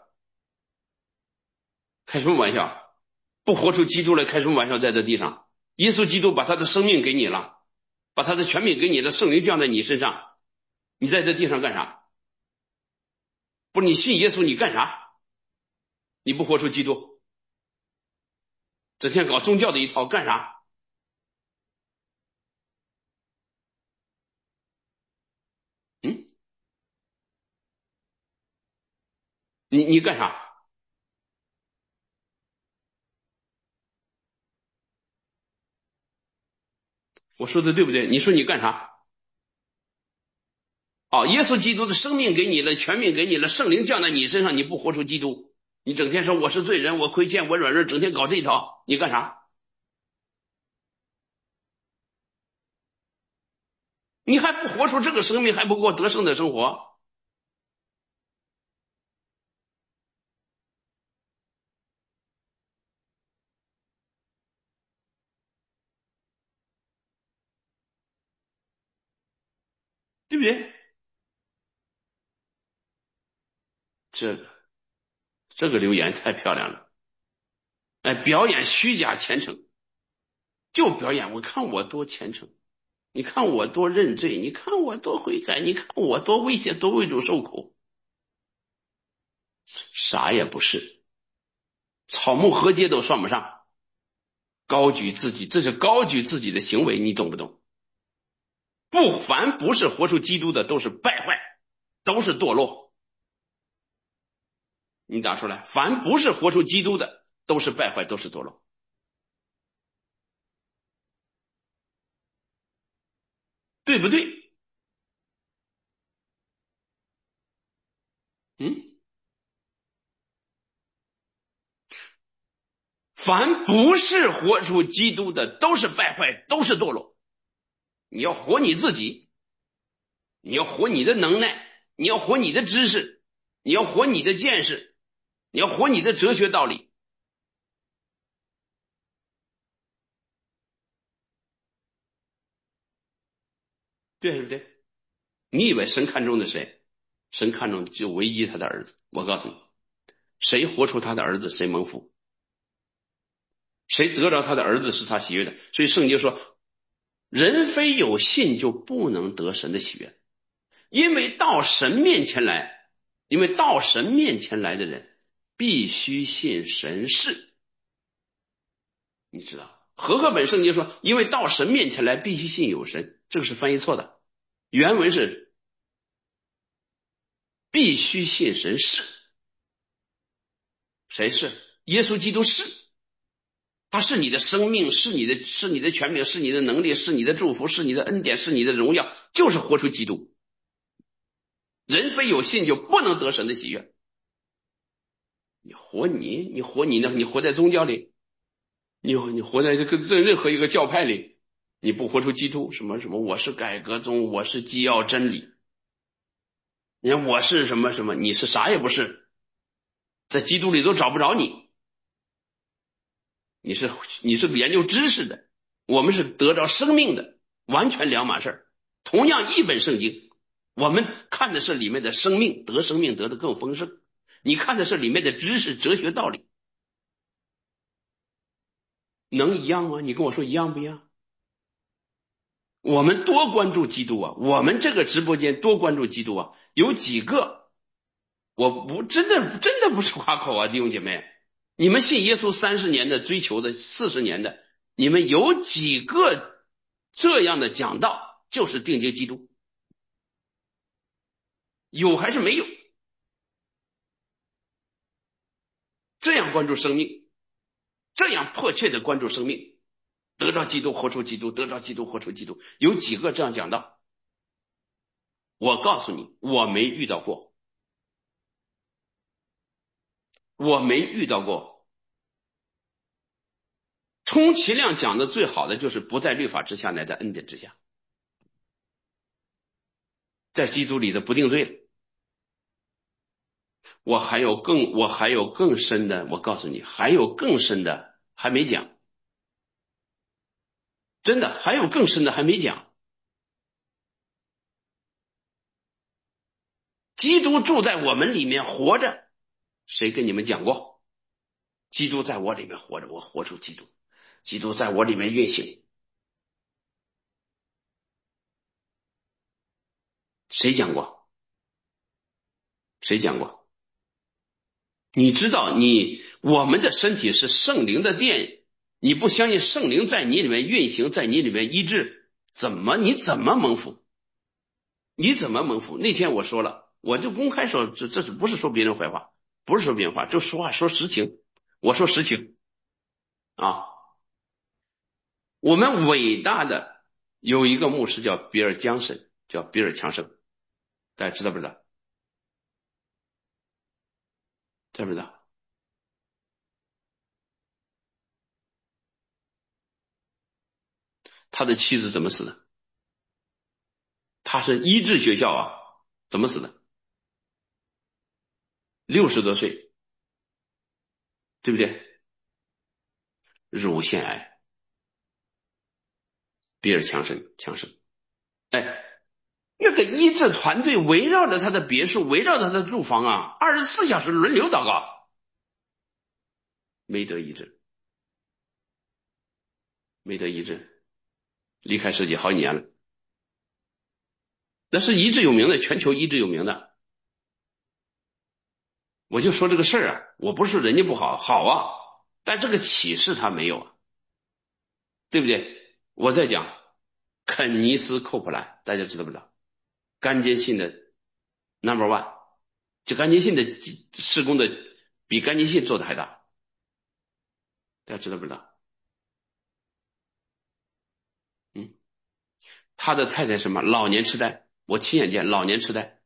开什么玩笑？不活出基督来，开什么玩笑？在这地上，耶稣基督把他的生命给你了，把他的权柄给你了，圣灵降在你身上，你在这地上干啥？不是你信耶稣，你干啥？你不活出基督，整天搞宗教的一套干啥？嗯，你你干啥？我说的对不对？你说你干啥？哦，耶稣基督的生命给你了，权柄给你了，圣灵降在你身上，你不活出基督，你整天说我是罪人，我亏欠，我软弱，整天搞这一套，你干啥？你还不活出这个生命，还不过得胜的生活，对不对？这个这个留言太漂亮了。哎，表演虚假虔诚，就表演我看我多虔诚，你看我多认罪，你看我多悔改，你看我多危险，多为主受苦，啥也不是，草木禾秸都算不上。高举自己，这是高举自己的行为，你懂不懂？不，凡不是活出基督的，都是败坏，都是堕落。你打出来，凡不是活出基督的，都是败坏，都是堕落，对不对？嗯，凡不是活出基督的，都是败坏，都是堕落。你要活你自己，你要活你的能耐，你要活你的知识，你要活你的见识，你要活你的哲学道理，对不对？你以为神看中的谁？神看中就唯一他的儿子。我告诉你，谁活出他的儿子，谁蒙福，谁得着他的儿子是他喜悦的。所以圣经说，人非有信就不能得神的喜悦，因为到神面前来，因为到神面前来的人必须信神是。你知道和合本圣经说，因为到神面前来必须信有神，这个是翻译错的，原文是必须信神是。谁是？耶稣基督是。他是你的生命，是你的，是你的权柄，是你的能力，是你的祝福，是你的恩典，是你的荣耀，就是活出基督。人非有信就不能得神的喜悦。你活你，你活你呢？你活在宗教里，你你活在这个这任何一个教派里，你不活出基督，什么什么，我是改革宗，我是基要真理，你看我是什么什么，你是啥也不是，在基督里都找不着你。你是你是研究知识的，我们是得着生命的，完全两码事。同样一本圣经，我们看的是里面的生命，得生命得的更丰盛，你看的是里面的知识哲学道理，能一样吗？你跟我说一样不一样？我们多关注基督啊，我们这个直播间多关注基督啊，有几个我不真的真的不是夸口啊，弟兄姐妹，你们信耶稣三十年的追求的四十年的，你们有几个这样的讲道就是定睛基督？有还是没有？这样关注生命，这样迫切的关注生命，得着基督活出基督，得着基督活出基督，有几个这样讲道？我告诉你，我没遇到过，我没遇到过。充其量讲的最好的就是不在律法之下，乃在恩典之下，在基督里的不定罪了。我还有更我还有更深的，我告诉你，还有更深的还没讲，真的还有更深的还没讲。基督住在我们里面活着，谁跟你们讲过？基督在我里面活着，我活出基督，基督在我里面运行，谁讲过？谁讲过？你知道你我们的身体是圣灵的殿，你不相信圣灵在你里面运行，在你里面医治，怎么你怎么蒙福？你怎么蒙福？那天我说了，我就公开说，这这是不是说别人坏话？不是说别人话，就说话说实情。我说实情啊。我们伟大的有一个牧师叫比尔江森，叫比尔强生，大家知道不知道？知不知道？他的妻子怎么死的？他是医治学校啊，怎么死的？六十多岁，对不对？乳腺癌，比尔强生，强生，哎，那个医治团队围绕着他的别墅，围绕着他的住房啊，二十四小时轮流祷告，没得医治，没得医治，离开世界好几年了。那是医治有名的，全球医治有名的。我就说这个事儿啊，我不是说人家不好，好啊，但这个启示他没有啊，对不对？我再讲肯尼斯·寇普兰，大家知道不知道？干坚信的 number one，就干坚信的施工的比干坚信做的还大，大家知道不知道？嗯，他的太太什么？老年痴呆，我亲眼见老年痴呆，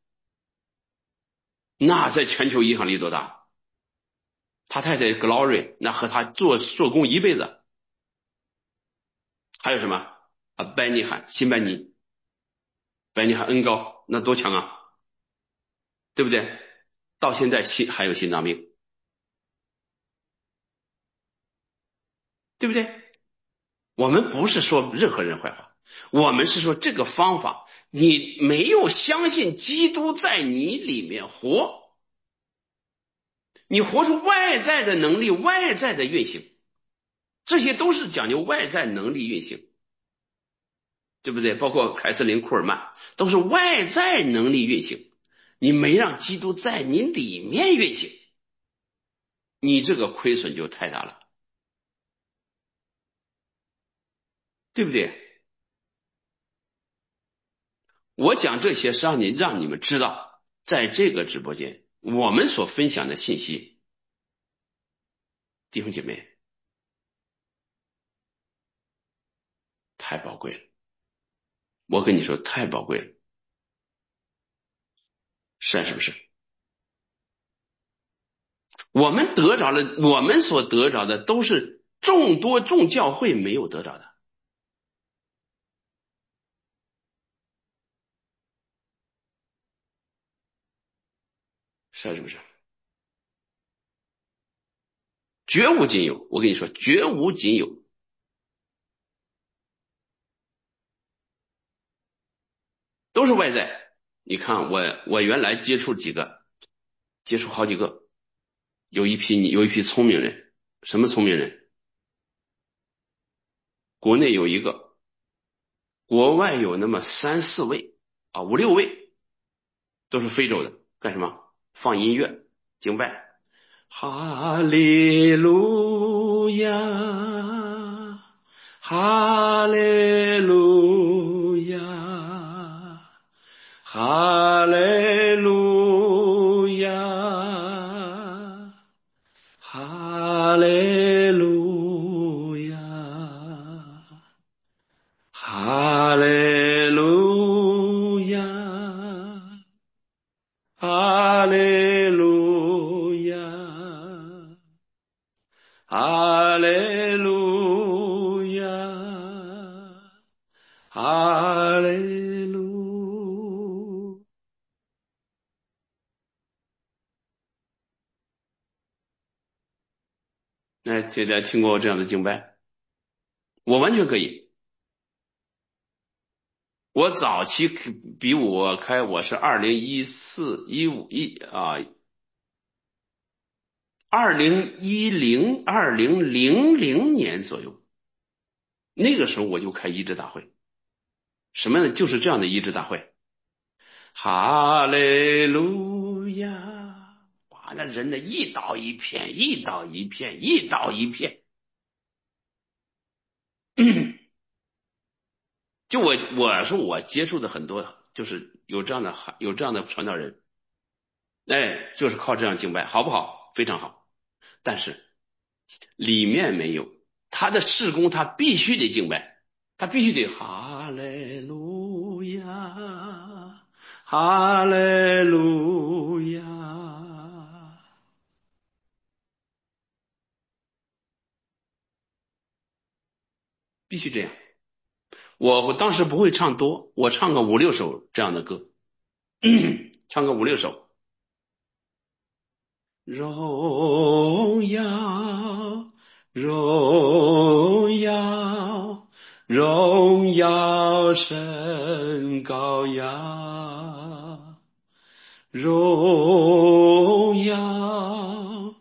那在全球影响力多大？他太太 Glory 那和他做做工一辈子。还有什么啊？班尼汉，新班尼，班尼汉恩高，那多强啊，对不对？到现在心还有心脏病，对不对？我们不是说任何人坏话，我们是说这个方法，你没有相信基督在你里面活，你活出外在的能力，外在的运行，这些都是讲究外在能力运行，对不对？包括凯瑟琳·库尔曼都是外在能力运行，你没让基督在你里面运行，你这个亏损就太大了，对不对？我讲这些是让你让你们知道， 在这个直播间，我们所分享的信息，弟兄姐妹，太宝贵了。我跟你说，太宝贵了，是啊，是不是？我们得着了，我们所得着的都是众多众教会没有得着的，是啊，是不是？绝无仅有，我跟你说，绝无仅有。都是外在。你看我我原来接触几个，接触好几个，有一批有一批聪明人。什么聪明人？国内有一个，国外有那么三四位啊，五六位，都是非洲的。干什么？放音乐敬拜。哈利路亚，哈利路亚，哈利路亚，哈利路亚，哈利路亚，哈利路亚，哈利路亚，哈利路。那大家听过这样的敬拜？我完全可以。我早期比我开，我是二零一四一五一啊，二零一零二零零零年左右，那个时候我就开医治大会。什么呢？就是这样的医治大会。哈利路亚！哇，那人的一刀一片，一刀一片，一刀一片。就我我说我接触的很多，就是有这样的有这样的传道人，哎，就是靠这样敬拜，好不好？非常好。但是里面没有他的事工，他必须得敬拜，他必须得哈利路亚，哈利路亚，必须这样。我我当时不会唱多，我唱个五六首这样的歌，唱个五六首。荣耀，荣耀，荣耀神羔羊，荣耀，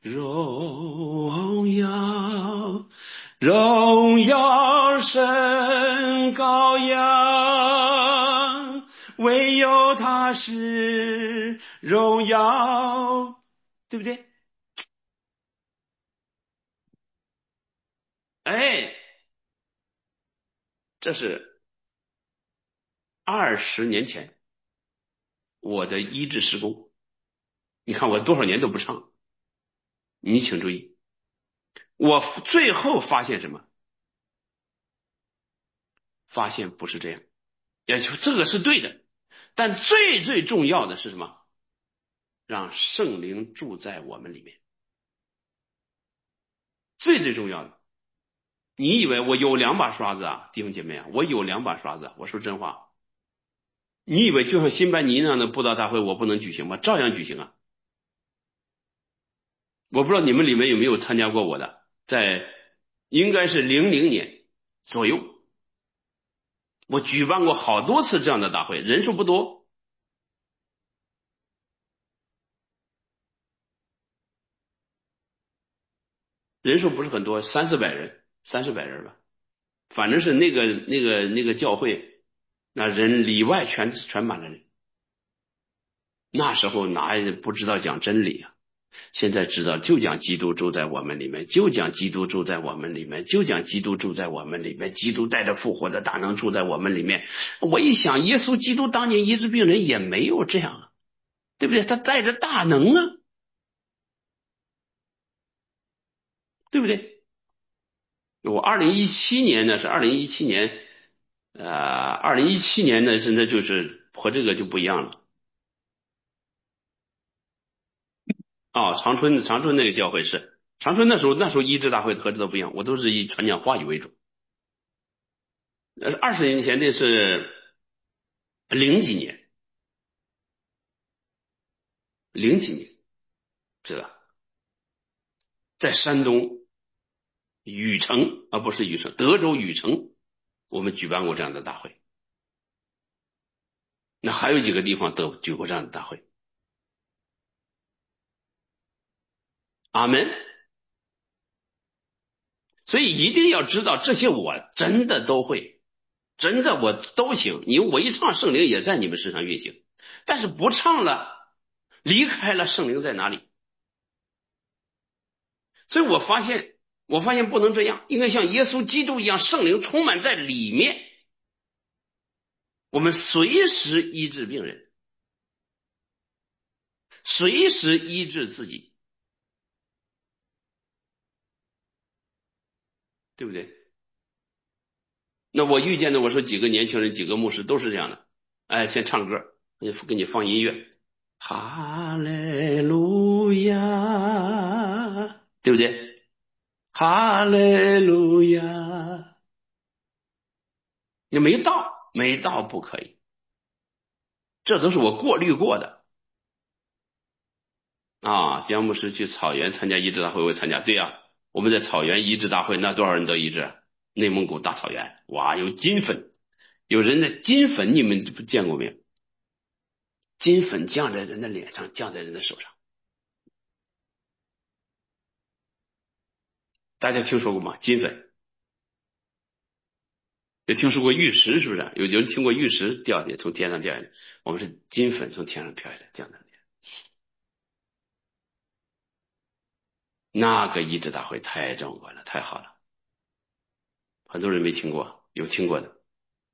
荣耀，荣耀神羔羊，唯有他是荣耀，对不对？哎，这是二十年前我的医治施工。你看我多少年都不唱，你请注意，我最后发现什么？发现不是这样，也就这个是对的，但最最重要的是什么？让圣灵住在我们里面，最最重要的。你以为我有两把刷子啊，弟兄姐妹啊，我有两把刷子，我说真话。你以为就像新班尼那样的布道大会我不能举行吗？照样举行啊。我不知道你们里面有没有参加过我的，在应该是零零年左右，我举办过好多次这样的大会，人数不多，人数不是很多，三四百人，三四百人吧，反正是那个那个那个教会，那人里外全全满了人。那时候哪不知道讲真理啊？现在知道，就讲基督住在我们里面，就讲基督住在我们里面，就讲基督住在我们里面，基督带着复活的大能住在我们里面。我一想，耶稣基督当年医治病人也没有这样啊， 对不对？他带着大能啊，对不对？我二零一七年呢是二零一七年，呃，二零一七年呢现在就是和这个就不一样了。哦，长春长春那个教会是长春那时候那时候医治大会和这都不一样，我都是以传讲话语为主。呃，二十年前那是零几年，零几年是的，在山东禹城啊，不是禹城，德州禹城，我们举办过这样的大会。那还有几个地方都举过这样的大会。阿门。所以一定要知道这些，我真的都会，真的我都行。你我一唱，圣灵也在你们身上运行，但是不唱了，离开了，圣灵在哪里？所以我发现，我发现不能这样，应该像耶稣基督一样，圣灵充满在里面，我们随时医治病人，随时医治自己，对不对？那我遇见的，我说几个年轻人，几个牧师都是这样的。哎，先唱歌，给给你放音乐，哈利路亚，对不对？哈利路亚，你没到，没到不可以，这都是我过滤过的啊。姜牧师去草原参加医治大会，我参加，对呀、啊，我们在草原医治大会，那多少人得医治？内蒙古大草原，哇，有金粉，有人的金粉，你们不见过没有？金粉降在人的脸上，降在人的手上，大家听说过吗？金粉，有听说过玉石是不是？有人听过玉石掉下来，从天上掉下来，我们是金粉从天上飘下来降在脸。那个医治大会太壮观了，太好了，很多人没听过，有听过的，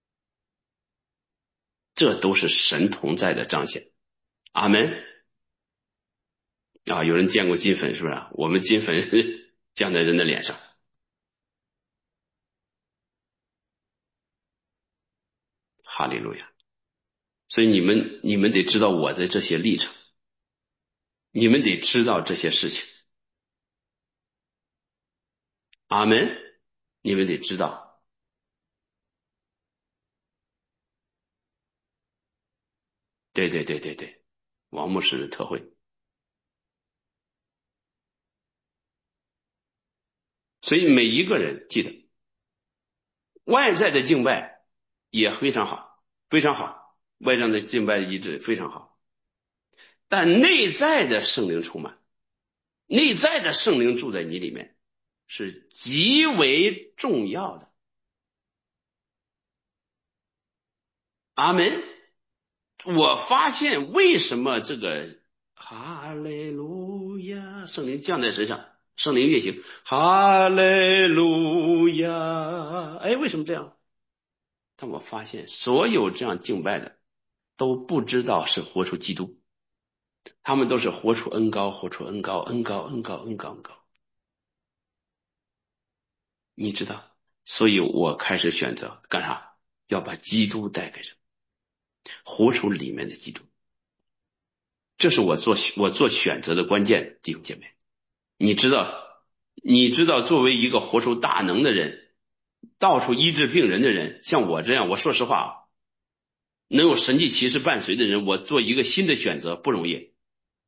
这都是神同在的彰显。阿门啊！有人见过金粉是不是？我们金粉降在人的脸上，哈利路亚！所以你们你们得知道我的这些历程，你们得知道这些事情。阿门！你们得知道，对对对对对，王牧师的特会。所以每一个人记得，外在的敬拜也非常好，非常好，外在的敬拜的医治非常好，但内在的圣灵充满，内在的圣灵住在你里面是极为重要的。阿门。我发现为什么这个哈利路亚圣灵降在身上，圣灵运行，哈利路亚，哎，为什么这样？但我发现所有这样敬拜的都不知道是活出基督，他们都是活出恩高，活出恩高，恩高，恩高，恩高，恩高。你知道，所以我开始选择干啥？要把基督带给人，活出里面的基督。这是我做我做选择的关键，弟兄姐妹。你知道，你知道，作为一个活出大能的人，到处医治病人的人，像我这样，我说实话啊，能有神迹奇事伴随的人，我做一个新的选择不容易。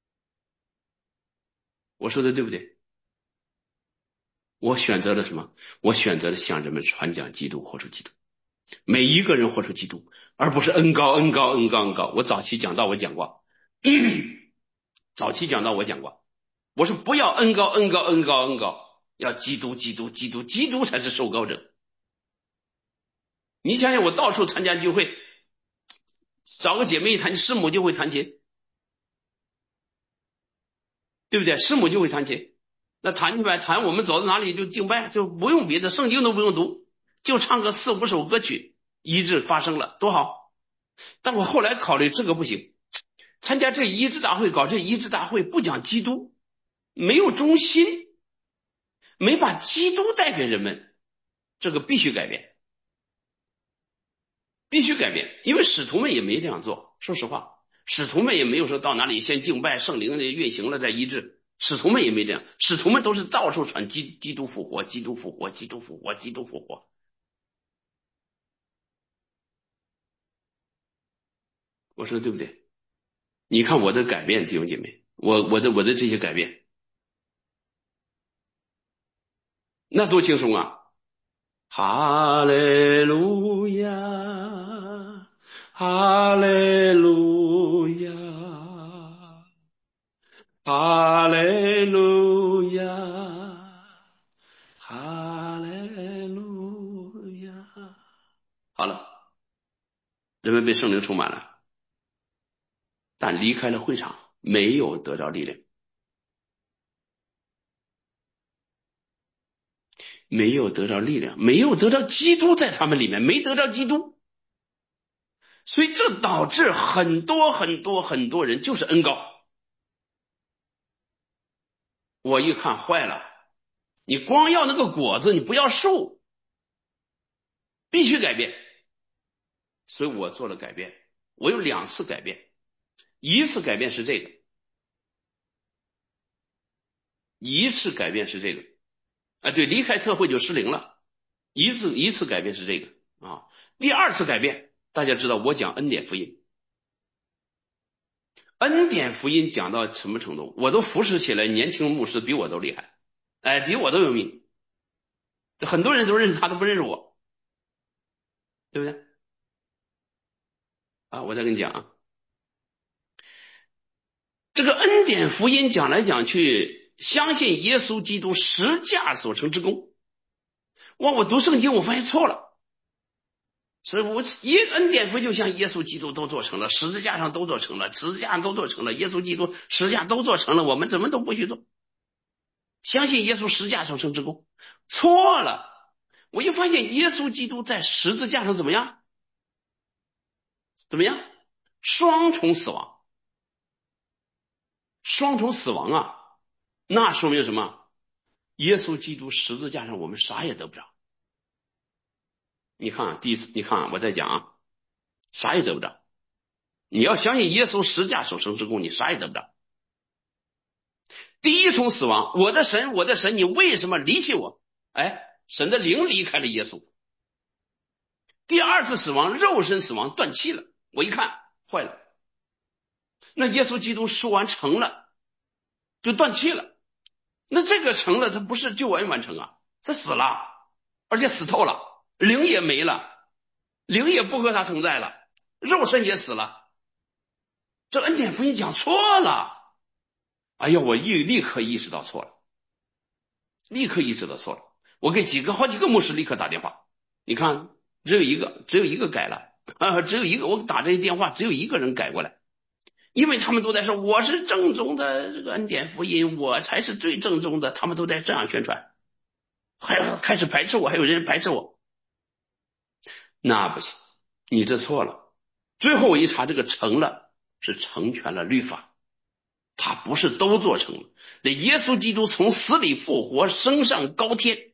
我说的对不对？我选择了什么？我选择了向人们传讲基督，活出基督。每一个人活出基督，而不是恩高恩高恩高恩高。我早期讲到我讲过，早期讲到我讲过，我说不要恩高恩高恩高恩高，要基督基督基督基督才是受高者。你想想，我到处参加聚会，找个姐妹一弹琴，师母就会弹琴，对不对？师母就会弹琴，那弹起来弹，我们走到哪里就敬拜，就不用别的，圣经都不用读，就唱个四五首歌曲，医治发生了，多好。但我后来考虑这个不行， 参加这医治大会，搞这医治大会不讲基督，没有中心，没把基督带给人们，这个必须改变，必须改变。因为使徒们也没这样做，说实话，使徒们也没有说到哪里先敬拜圣灵运行了再医治，使徒们也没这样，使徒们都是到处传基基督复活，基督复活，基督复活，基督复活。我说对不对？你看我的改变，弟兄姐妹，我我的我的这些改变，那多轻松啊！哈利路亚，哈利路亚，哈利路亚，哈利路亚。好了，人们被圣灵充满了，但离开了会场，没有得着力量，没有得着力量，没有得着基督在他们里面，没得着基督。所以这导致很多很多很多人就是恩高。我一看坏了，你光要那个果子，你不要树，必须改变。所以我做了改变，我有两次改变，一次改变是这个，一次改变是这个，啊，对，离开特会就失灵了。一次一次改变是这个啊，第二次改变，大家知道我讲恩典福音。恩典福音讲到什么程度？我都服侍起来，年轻牧师比我都厉害，哎，比我都有命。很多人都认识他，都不认识我，对不对？啊，我再跟你讲啊，这个恩典福音讲来讲去，相信耶稣基督十架所成之功。哇，我读圣经我发现错了，所以我耶恩典福音就像耶稣基督都做成了，十字架上都做成了，十字架上都做成了，耶稣基督十字架都做成了，我们怎么都不许做？相信耶稣十架所成之功，错了。我一发现耶稣基督在十字架上怎么样？怎么样？双重死亡，双重死亡啊！那说明什么？耶稣基督十字架上我们啥也得不着。你看啊，第一次，你看啊，我再讲啊，啥也得不着。你要相信耶稣十架所成之功，你啥也得不着。第一重死亡，我的神，我的神，你为什么离弃我？哎，神的灵离开了耶稣。第二次死亡，肉身死亡断气了。我一看，坏了。那耶稣基督说完成了，就断气了。那这个成了，他不是救恩完成啊，他死了，而且死透了，灵也没了，灵也不和他同在了，肉身也死了。这恩典福音讲错了。哎呀，我立立刻意识到错了，立刻意识到错了。我给几个好几个牧师立刻打电话，你看只有一个，只有一个改了啊，只有一个，我打这些电话只有一个人改过来。因为他们都在说我是正宗的这个恩典福音，我才是最正宗的，他们都在这样宣传，还开始排斥我，还有人排斥我，那不行，你这错了。最后我一查，这个成了是成全了律法，他不是都做成了。那耶稣基督从死里复活，升上高天，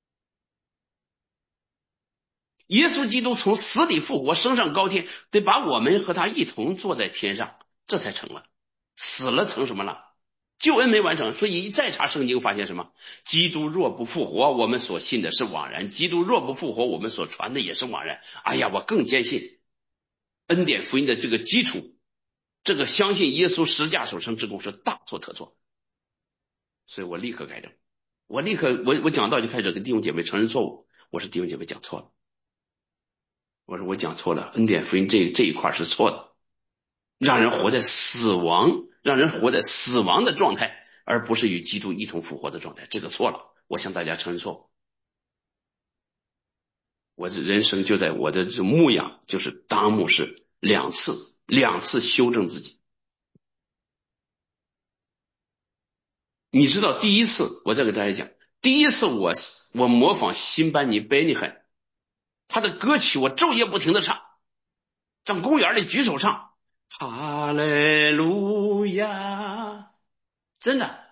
耶稣基督从死里复活，升上高天，得把我们和他一同坐在天上，这才成了。死了成什么了？救恩没完成。所以再查圣经发现什么？基督若不复活，我们所信的是枉然；基督若不复活，我们所传的也是枉然。哎呀，我更坚信恩典福音的这个基础，这个相信耶稣十架所成之功是大错特错。所以我立刻改正，我立刻我我讲道就开始跟弟兄姐妹承认错误。我说弟兄姐妹讲错了，我说我讲错了，恩典福音这这一块是错的，让人活在死亡，让人活在死亡的状态，而不是与基督一同复活的状态，这个错了。我向大家承认错误。我的人生就在我的这牧养，就是当牧师两次两次修正自己。你知道第一次，我再给大家讲，第一次我我模仿辛班尼贝尼汉，他的歌曲我昼夜不停的唱，在公园里举手唱， 哈利路亚，真的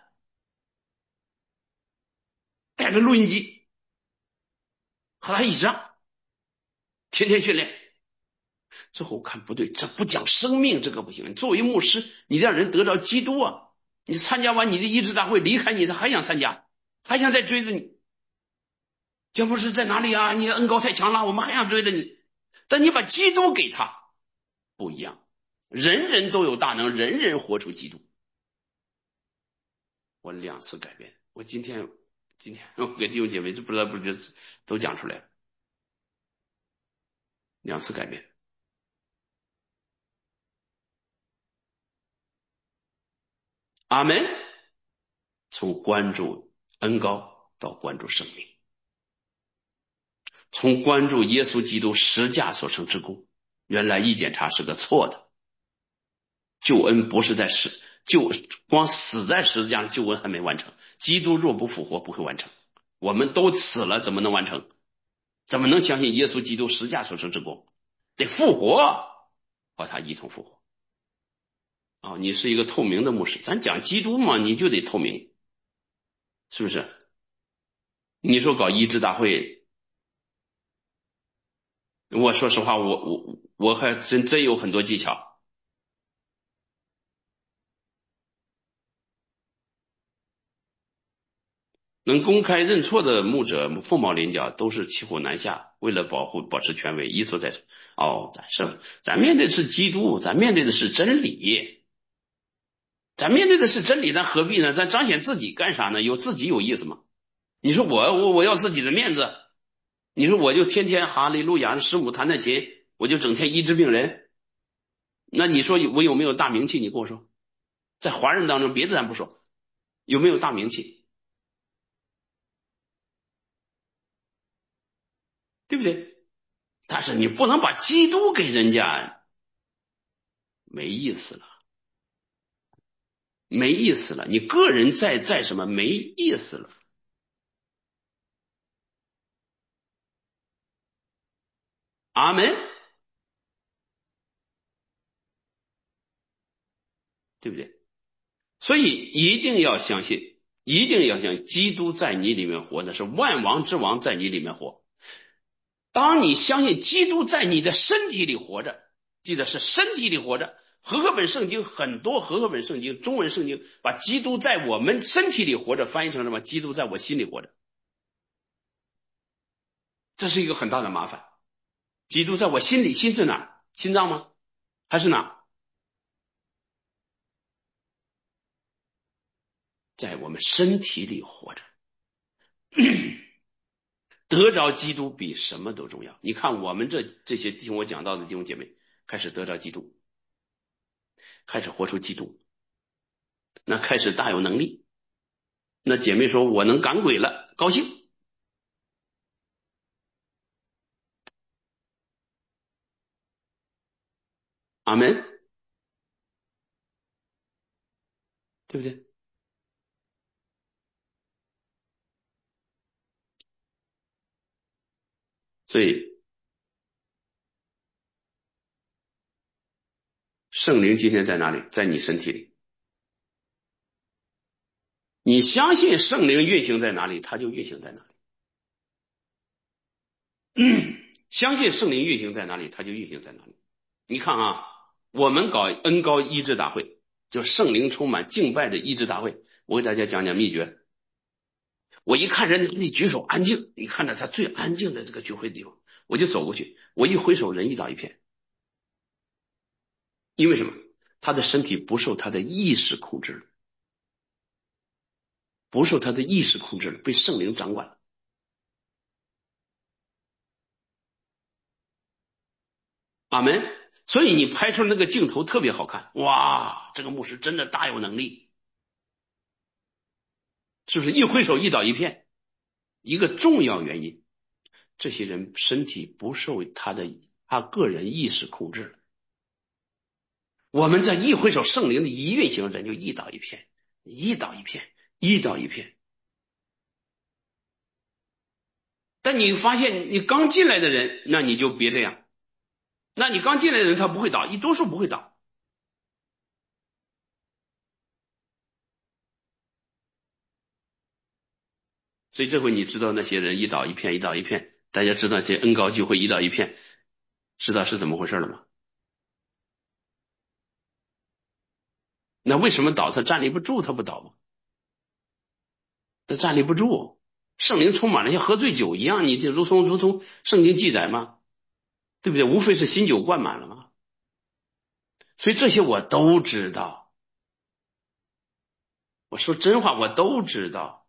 带着录音机和他一起上，天天训练。之后看不对，这不讲生命，这个不行。作为牧师，你让人得着基督啊！你参加完你的医治大会，离开你，他还想参加，还想再追着你。姜牧师在哪里啊？你的恩高太强了，我们还想追着你。但你把基督给他，不一样。人人都有大能，人人活出基督。我两次改变，我今天今天我给弟兄姐妹，这不知道不知道都讲出来了，两次改变。阿门。从关注恩高到关注生命，从关注耶稣基督十架所成之功，原来一检查是个错的，救恩不是在十救光死在十字架上，救恩还没完成。基督若不复活，不会完成。我们都死了，怎么能完成？怎么能相信耶稣基督十架所成之功？得复活，和他一同复活。啊、哦，你是一个透明的牧师，咱讲基督嘛，你就得透明，是不是？你说搞医治大会，我说实话，我我我还真真有很多技巧。能公开认错的牧者凤毛麟角，都是骑虎难下。为了保护保持权威，一错再错。哦，咱是咱面对的是基督，咱面对的是真理，咱面对的是真理，咱何必呢？咱彰显自己干啥呢？有自己有意思吗？你说我我我要自己的面子，你说我就天天哈利路亚师母弹弹琴，我就整天医治病人，那你说我有没有大名气？你跟我说，在华人当中，别的咱不说，有没有大名气？对不对？但是你不能把基督给人家，没意思了，没意思了。你个人在在什么没意思了？阿门，对不对？所以一定要相信，一定要相信，基督在你里面活的是万王之王，在你里面活。当你相信基督在你的身体里活着，记得是身体里活着。和合本圣经很多和合本圣经中文圣经把基督在我们身体里活着翻译成什么？基督在我心里活着，这是一个很大的麻烦。基督在我心里，心是哪？心脏吗？还是哪？在我们身体里活着。得着基督比什么都重要。你看我们这这些听我讲到的弟兄姐妹，开始得着基督，开始活出基督，那开始大有能力。那姐妹说我能赶鬼了，高兴。阿门，对不对？所以圣灵今天在哪里？在你身体里。你相信圣灵运行在哪里，它就运行在哪里。嗯，相信圣灵运行在哪里，它就运行在哪里。你看啊，我们搞恩高医治大会，就圣灵充满敬拜的医治大会，我给大家讲讲秘诀。我一看人你举手安静，你看着他最安静的这个聚会地方，我就走过去，我一挥手，人一倒一片。因为什么？他的身体不受他的意识控制了，不受他的意识控制了，被圣灵掌管了。阿门。所以你拍出那个镜头特别好看，哇，这个牧师真的大有能力，是不是？一挥手一倒一片。一个重要原因，这些人身体不受他的他个人意识控制了。我们在一挥手，圣灵的一运行，人就一倒一片，一倒一片，一倒一片。但你发现你刚进来的人，那你就别这样。那你刚进来的人他不会倒，一多数不会倒。 所以这回你知道那些人一倒一片一倒一片，大家知道这恩高聚会一倒一片，知道是怎么回事了吗？那为什么倒？他站立不住，他不倒吗？他站立不住，圣灵充满了，像喝醉酒一样，你就如同如同圣经记载嘛，对不对？无非是新酒灌满了嘛。所以这些我都知道，我说真话，我都知道。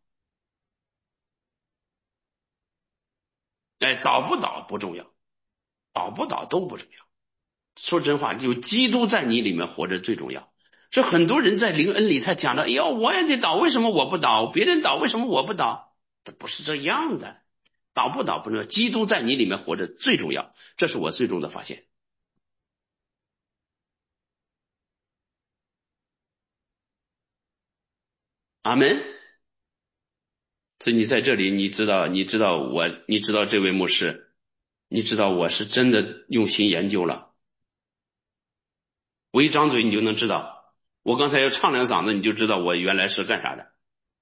哎，倒不倒不重要，倒不倒都不重要。说真话，有基督在你里面活着最重要。所以很多人在灵恩里，他讲的，哎呦，我也得倒，为什么我不倒？别人倒，为什么我不倒？这不是这样的，倒不倒不重要，基督在你里面活着最重要，这是我最终的发现。阿门。所以你在这里，你知道，你知道我，你知道这位牧师，你知道我是真的用心研究了。我一张嘴，你就能知道。我刚才要唱两嗓子，你就知道我原来是干啥的，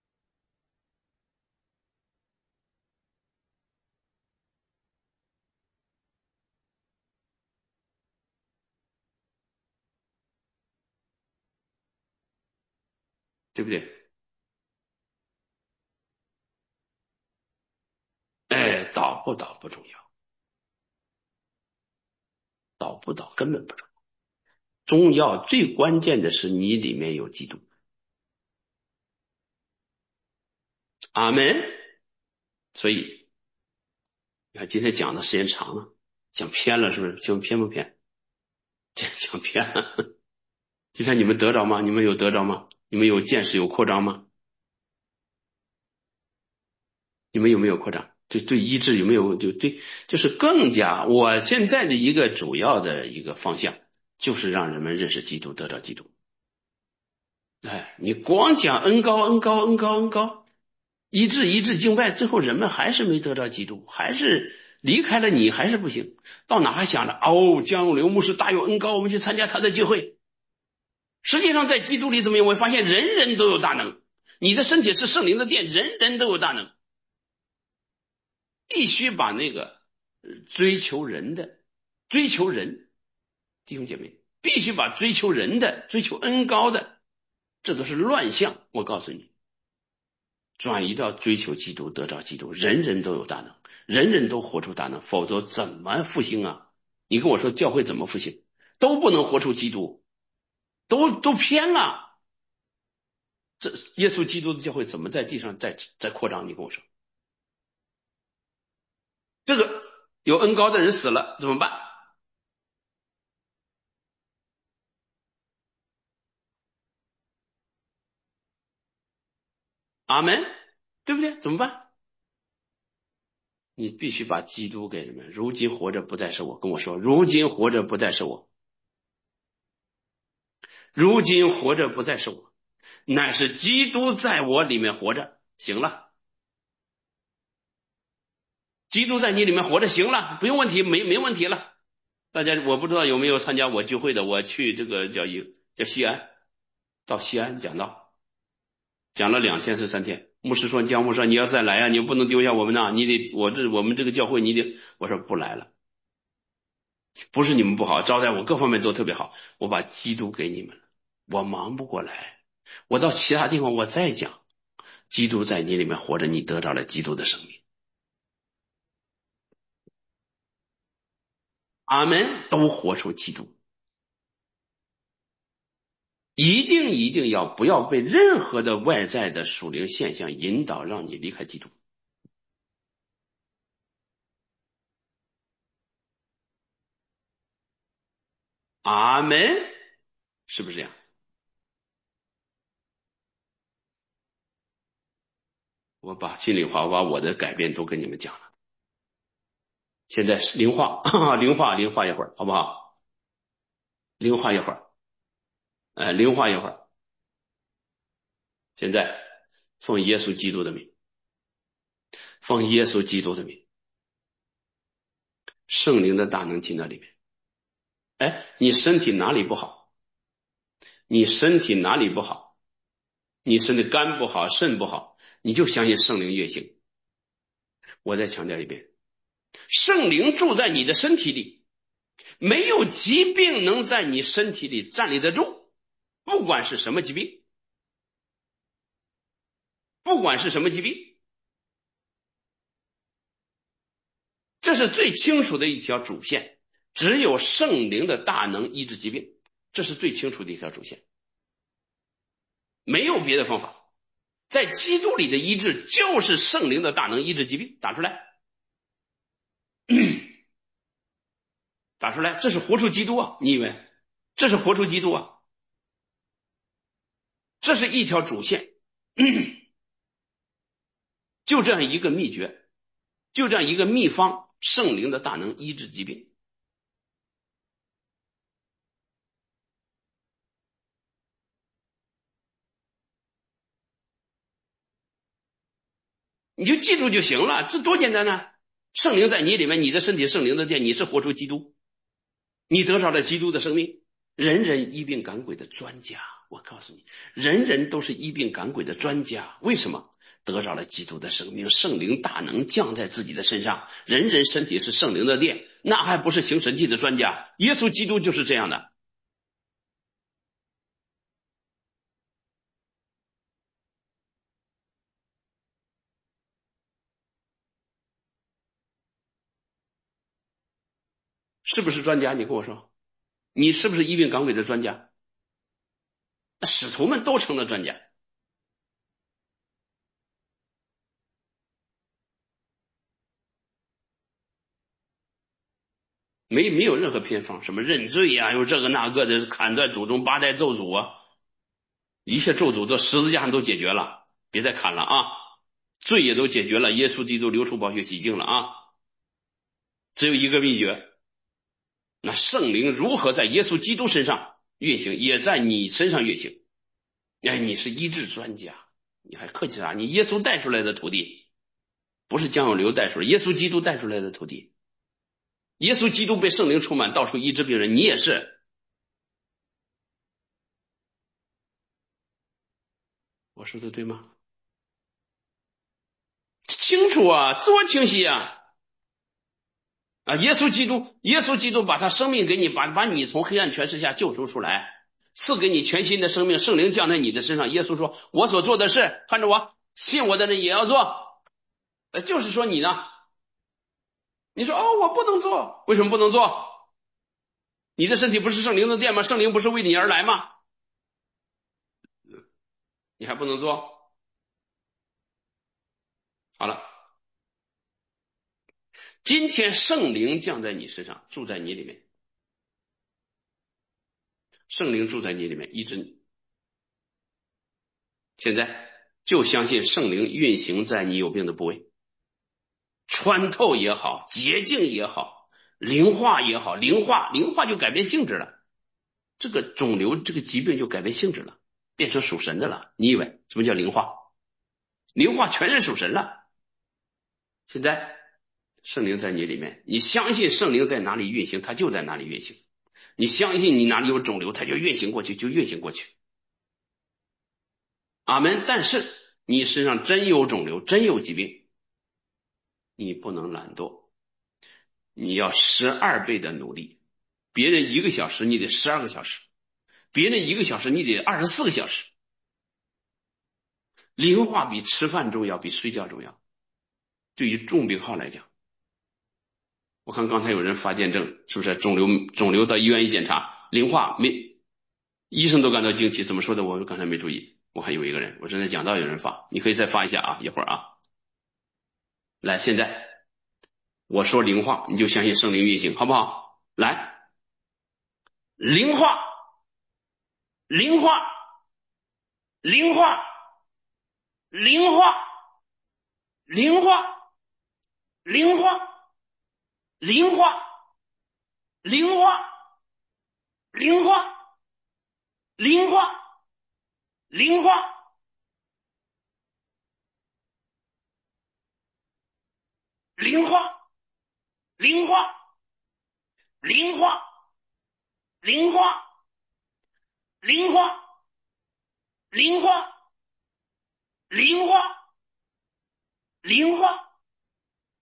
对不对？哎，倒不倒不重要，倒不倒根本不重要。重要最关键的是你里面有基督。阿门。所以你看今天讲的时间长了，讲偏了是不是？讲偏不偏？讲偏了。今天你们得着吗？你们有得着吗？你们有见识有扩张吗？你们有没有扩张？对对，医治有没有就对，就是更加。我现在的一个主要的一个方向，就是让人们认识基督，得到基督。哎，你光讲恩高恩高恩高恩高，医治医治敬拜，最后人们还是没得到基督，还是离开了你，还是不行。到哪还想着哦，江永流牧师大有恩高，我们去参加他的聚会。实际上在基督里怎么样？我发现人人都有大能，你的身体是圣灵的殿，人人都有大能。必须把那个追求人的追求人，弟兄姐妹，必须把追求人的追求恩高的，这都是乱象。我告诉你，转移到追求基督，得着基督，人人都有大能，人人都活出大能，否则怎么复兴啊？你跟我说教会怎么复兴？都不能活出基督，都都偏了。这耶稣基督的教会怎么在地上再再扩张？你跟我说，这个有恩高的人死了怎么办？阿门，对不对？怎么办？你必须把基督给人们。如今活着不再是我，跟我说，如今活着不再是我，如今活着不再是我，乃是基督在我里面活着。行了，基督在你里面活着，行了，不用问题，没没问题了。大家我不知道有没有参加我聚会的，我去这个叫一叫西安，到西安讲道，讲了两天是三天。牧师说：“姜牧师，你要再来啊，你不能丢下我们呐，你得我这我们这个教会你得。”我说不来了。不是你们不好，招待我各方面都特别好，我把基督给你们了，我忙不过来，我到其他地方我再讲，基督在你里面活着，你得到了基督的生命。阿门，都活出基督。一定一定要不要被任何的外在的属灵现象引导，让你离开基督。阿门，是不是这样？我把心里话，我把我的改变都跟你们讲了。现在是灵化，灵化，灵化一会儿，好不好？灵化一会儿，呃，灵化一会儿。现在奉耶稣基督的名，奉耶稣基督的名，圣灵的大能进到里面。哎，你身体哪里不好？你身体哪里不好？你身体肝不好，肾不好，你就相信圣灵运行。 我再强调一遍，圣灵住在你的身体里，没有疾病能在你身体里站立得住，不管是什么疾病，不管是什么疾病，这是最清楚的一条主线，只有圣灵的大能医治疾病，这是最清楚的一条主线，没有别的方法。在基督里的医治就是圣灵的大能医治疾病，打出来，打出来，这是活出基督啊！你以为这是活出基督啊？这是一条主线，就这样一个秘诀，就这样一个秘方，圣灵的大能医治疾病。你就记住就行了，这多简单呢！圣灵在你里面，你的身体圣灵的殿，你是活出基督，你得着了基督的生命。人人医病赶鬼的专家，我告诉你，人人都是医病赶鬼的专家。为什么？得着了基督的生命，圣灵大能降在自己的身上，人人身体是圣灵的殿，那还不是行神迹的专家？耶稣基督就是这样的。是不是专家？你跟我说，你是不是医病赶鬼的专家？使徒们都成了专家。没没有任何偏方，什么认罪呀、啊，又这个那个的，砍断祖宗八代咒诅啊，一切咒诅都十字架上都解决了，别再砍了啊，罪也都解决了，耶稣基督流出宝血洗净了啊，只有一个秘诀，那圣灵如何在耶稣基督身上运行，也在你身上运行。哎，你是医治专家，你还客气啥？你耶稣带出来的徒弟，不是江永流带出来，耶稣基督带出来的徒弟。耶稣基督被圣灵充满，到处医治病人，你也是。我说的对吗？清楚啊，多清晰啊！啊，耶稣基督，耶稣基督把他生命给你，把把你从黑暗权势下救赎出来，赐给你全新的生命，圣灵降在你的身上。耶稣说：“我所做的事，看着我，信我的人也要做。”呃，就是说你呢，你说哦，我不能做，为什么不能做？你的身体不是圣灵的殿吗？圣灵不是为你而来吗？你还不能做？好了，今天圣灵降在你身上，住在你里面，圣灵住在你里面，医治你。现在就相信圣灵运行在你有病的部位，穿透也好，洁净也好，灵化也好，灵化灵化就改变性质了，这个肿瘤这个疾病就改变性质了，变成属神的了。你以为什么叫灵化？灵化全是属神了。现在圣灵在你里面，你相信圣灵在哪里运行，它就在哪里运行。你相信你哪里有肿瘤，它就运行过去，就运行过去。阿门。但是你身上真有肿瘤，真有疾病，你不能懒惰，你要十二倍的努力。别人一个小时，你得十二个小时；别人一个小时，你得二十四个小时。灵化比吃饭重要，比睡觉重要。对于重病号来讲，我看刚才有人发见证，是不是肿瘤肿瘤到医院一检查，灵化没，医生都感到惊奇。怎么说的？我刚才没注意。我还有一个人，我正在讲到有人发，你可以再发一下啊，一会儿啊。来，现在我说灵化，你就相信圣灵运行，好不好？来，灵化，灵化，灵化，灵化，灵化，灵化，灵化，灵化，灵化，灵化，灵化，灵化，灵化，灵化，灵化，灵化，灵化，灵化，灵化，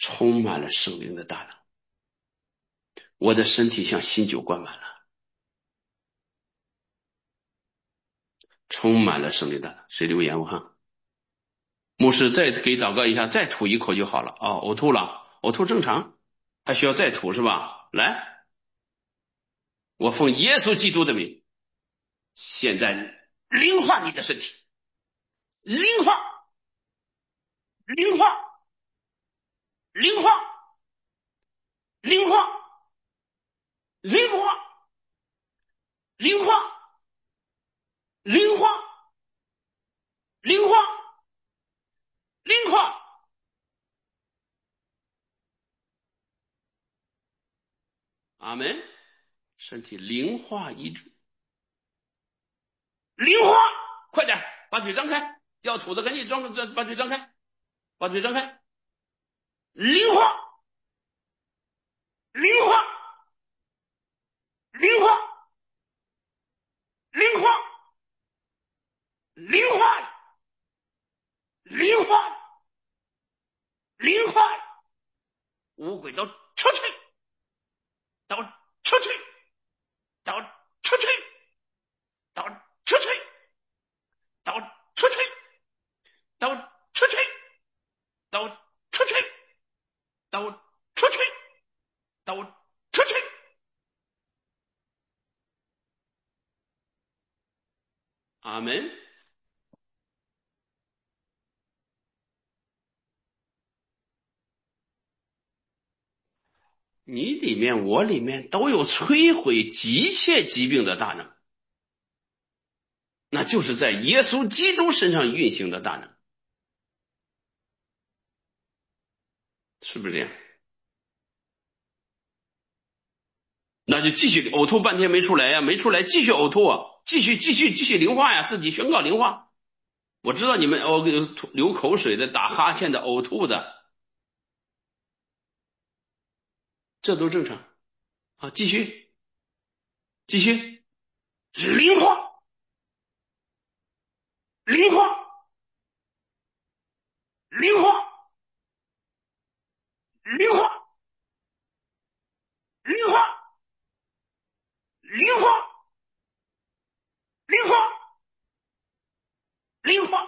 充满了圣灵的大能，我的身体像新酒灌满了，充满了圣灵大能。谁留言我看？牧师再给祷告一下，再吐一口就好了。哦，呕吐了，呕吐正常，还需要再吐是吧？来，我奉耶稣基督的名，现在灵化你的身体，灵化，灵化，灵化，灵化，灵化，灵化，灵化，灵化，灵化。阿门。身体灵化医治，灵化，快点把嘴张开，要吐的赶紧张，把嘴张开，把嘴张开，灵化，灵化，灵化，灵化，灵化，灵化，灵化，乌鬼都出去，都出去，都出去，都出去，都出去，都出去，都出去，都出去，都出去。阿门。你里面我里面都有摧毁急切疾病的大能，那就是在耶稣基督身上运行的大能，是不是这样？那就继续呕吐半天没出来呀，没出来继续呕吐啊，继续继续继续灵化呀，自己宣告灵化。我知道你们哦流口水的、打哈欠的、呕吐的，这都正常啊，继续继续灵化灵化灵化灵化灵化灵化灵化灵化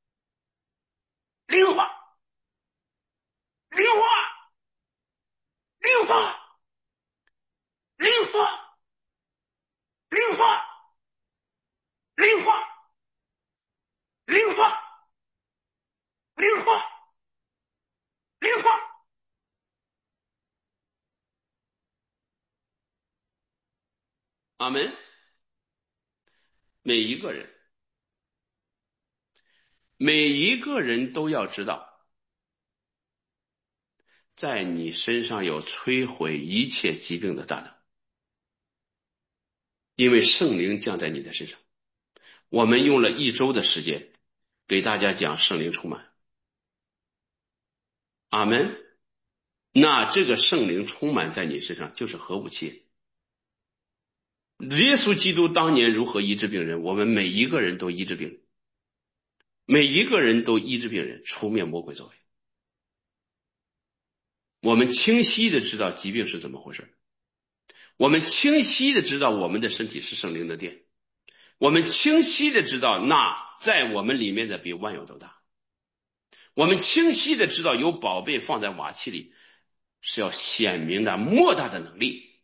灵化灵化灵化灵化灵化灵化灵化灵化灵化。阿门。每一个人每一个人都要知道，在你身上有摧毁一切疾病的大能，因为圣灵降在你的身上。我们用了一周的时间给大家讲圣灵充满。阿门。那这个圣灵充满在你身上就是核武器。耶稣基督当年如何医治病人，我们每一个人都医治病人，每一个人都医治病人，除灭魔鬼作为。我们清晰的知道疾病是怎么回事，我们清晰的知道我们的身体是圣灵的殿，我们清晰的知道那在我们里面的比万有都大，我们清晰的知道有宝贝放在瓦器里是要显明的莫大的能力，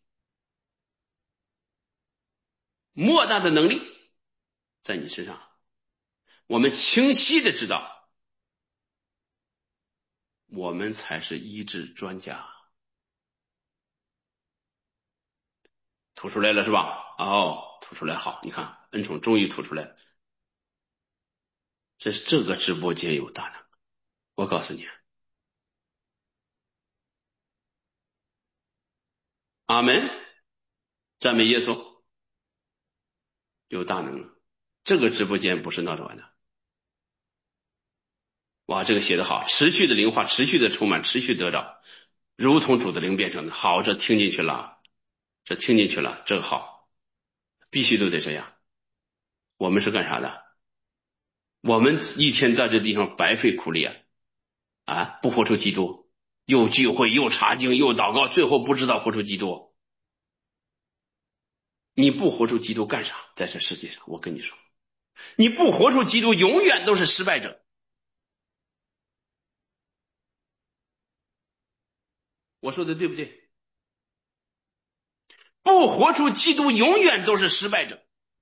莫大的能力在你身上。我们清晰的知道我们才是医治专家。吐出来了是吧？哦，吐出来好，你看恩宠终于吐出来了。这这个直播间有大能，我告诉你。阿门。赞美耶稣，有大能了。这个直播间不是闹着玩的。哇，这个写得好，持续的灵化，持续的充满，持续得着，如同主的灵变成的。好，这听进去了，这听进去了，这个好，必须都得这样。我们是干啥的？我们一天在这地方白费苦力啊，啊，不活出基督， 又聚会又查经又祷告，最后不知道活出基督。你不活出基督干啥？在这世界上，我跟你说，你不活出基督，永远都是失败者。我说的对不对？不活出基督，永远都是失败者。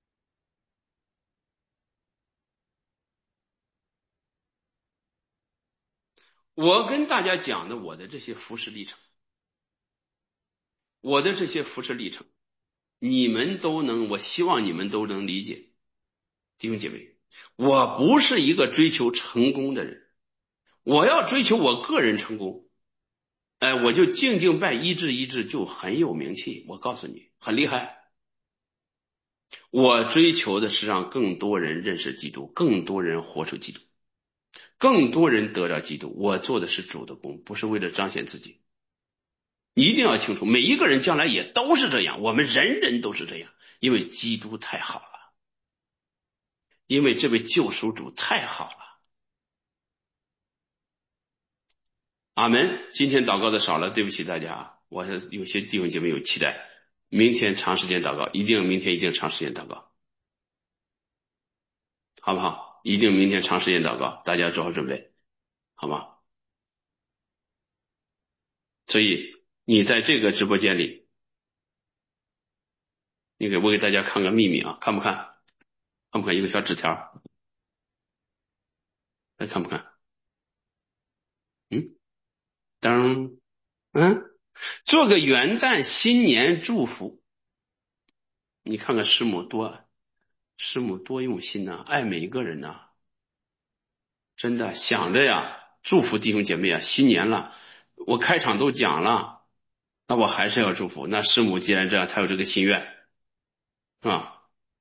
我跟大家讲的我的这些服侍历程，我的这些服侍历程，你们都能，我希望你们都能理解。弟兄姐妹，我不是一个追求成功的人，我要追求我个人成功，哎，我就静静拜医治医治就很有名气，我告诉你，很厉害。我追求的是让更多人认识基督，更多人活出基督，更多人得着基督。我做的是主的工，不是为了彰显自己。你一定要清楚，每一个人将来也都是这样，我们人人都是这样，因为基督太好了，因为这位救赎主太好了。阿门。今天祷告的少了，对不起大家，我有些弟兄姐妹有期待，明天长时间祷告，一定明天一定长时间祷告，好不好？一定明天长时间祷告，大家做好准备，好吗？所以你在这个直播间里，你给我给大家看个秘密啊，看不看？看不看一个小纸条？还看不看？嗯，当嗯，做个元旦新年祝福。你看看师母多，师母多用心呐、啊，爱每一个人呐、啊，真的想着呀，祝福弟兄姐妹啊，新年了，我开场都讲了，那我还是要祝福。那师母既然这样，她有这个心愿，是吧？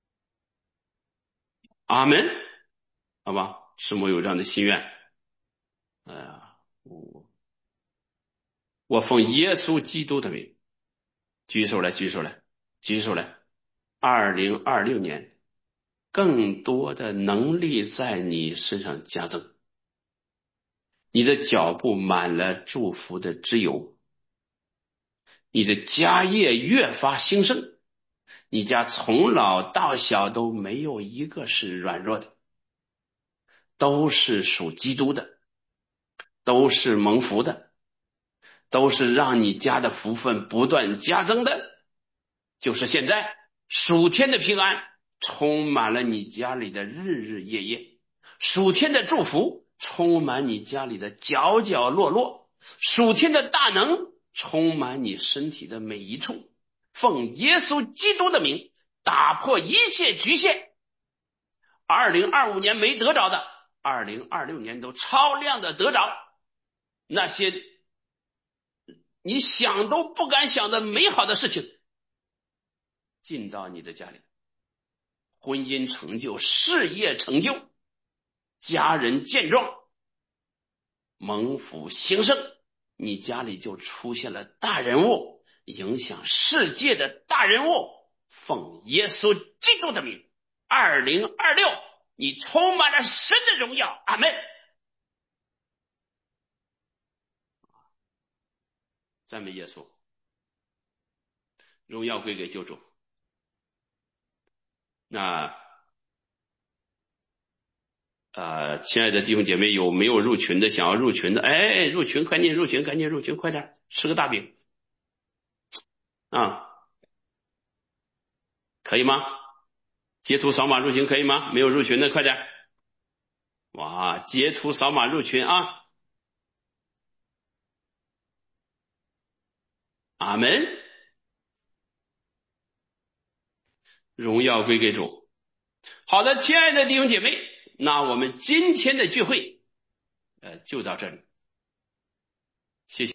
阿门，好吧，师母有这样的心愿，哎呀，我我奉耶稣基督的名，举手来，举手来，举手来。二零二六年，更多的能力在你身上加增，你的脚步满了祝福的脂油，你的家业越发兴盛，你家从老到小都没有一个是软弱的，都是属基督的，都是蒙福的，都是让你家的福分不断加增的。就是现在，属天的平安充满了你家里的日日夜夜，属天的祝福充满你家里的角角落落，属天的大能充满你身体的每一处。奉耶稣基督的名，打破一切局限。二零二五年没得着的，二零二六年都超量的得着。那些你想都不敢想的美好的事情进到你的家里，婚姻成就，事业成就，家人健壮，蒙福兴盛，你家里就出现了大人物，影响世界的大人物。奉耶稣基督的名，二零二六你充满了神的荣耀。阿们。赞美耶稣，荣耀归给救主。那呃，亲爱的弟兄姐妹，有没有入群的？想要入群的，哎，入群，赶紧入群，赶紧入群，快点吃个大饼啊，可以吗？截图扫码入群可以吗？没有入群的快点，哇，截图扫码入群啊！阿门，荣耀归给主。好的，亲爱的弟兄姐妹，那我们今天的聚会，呃，就到这里，谢谢。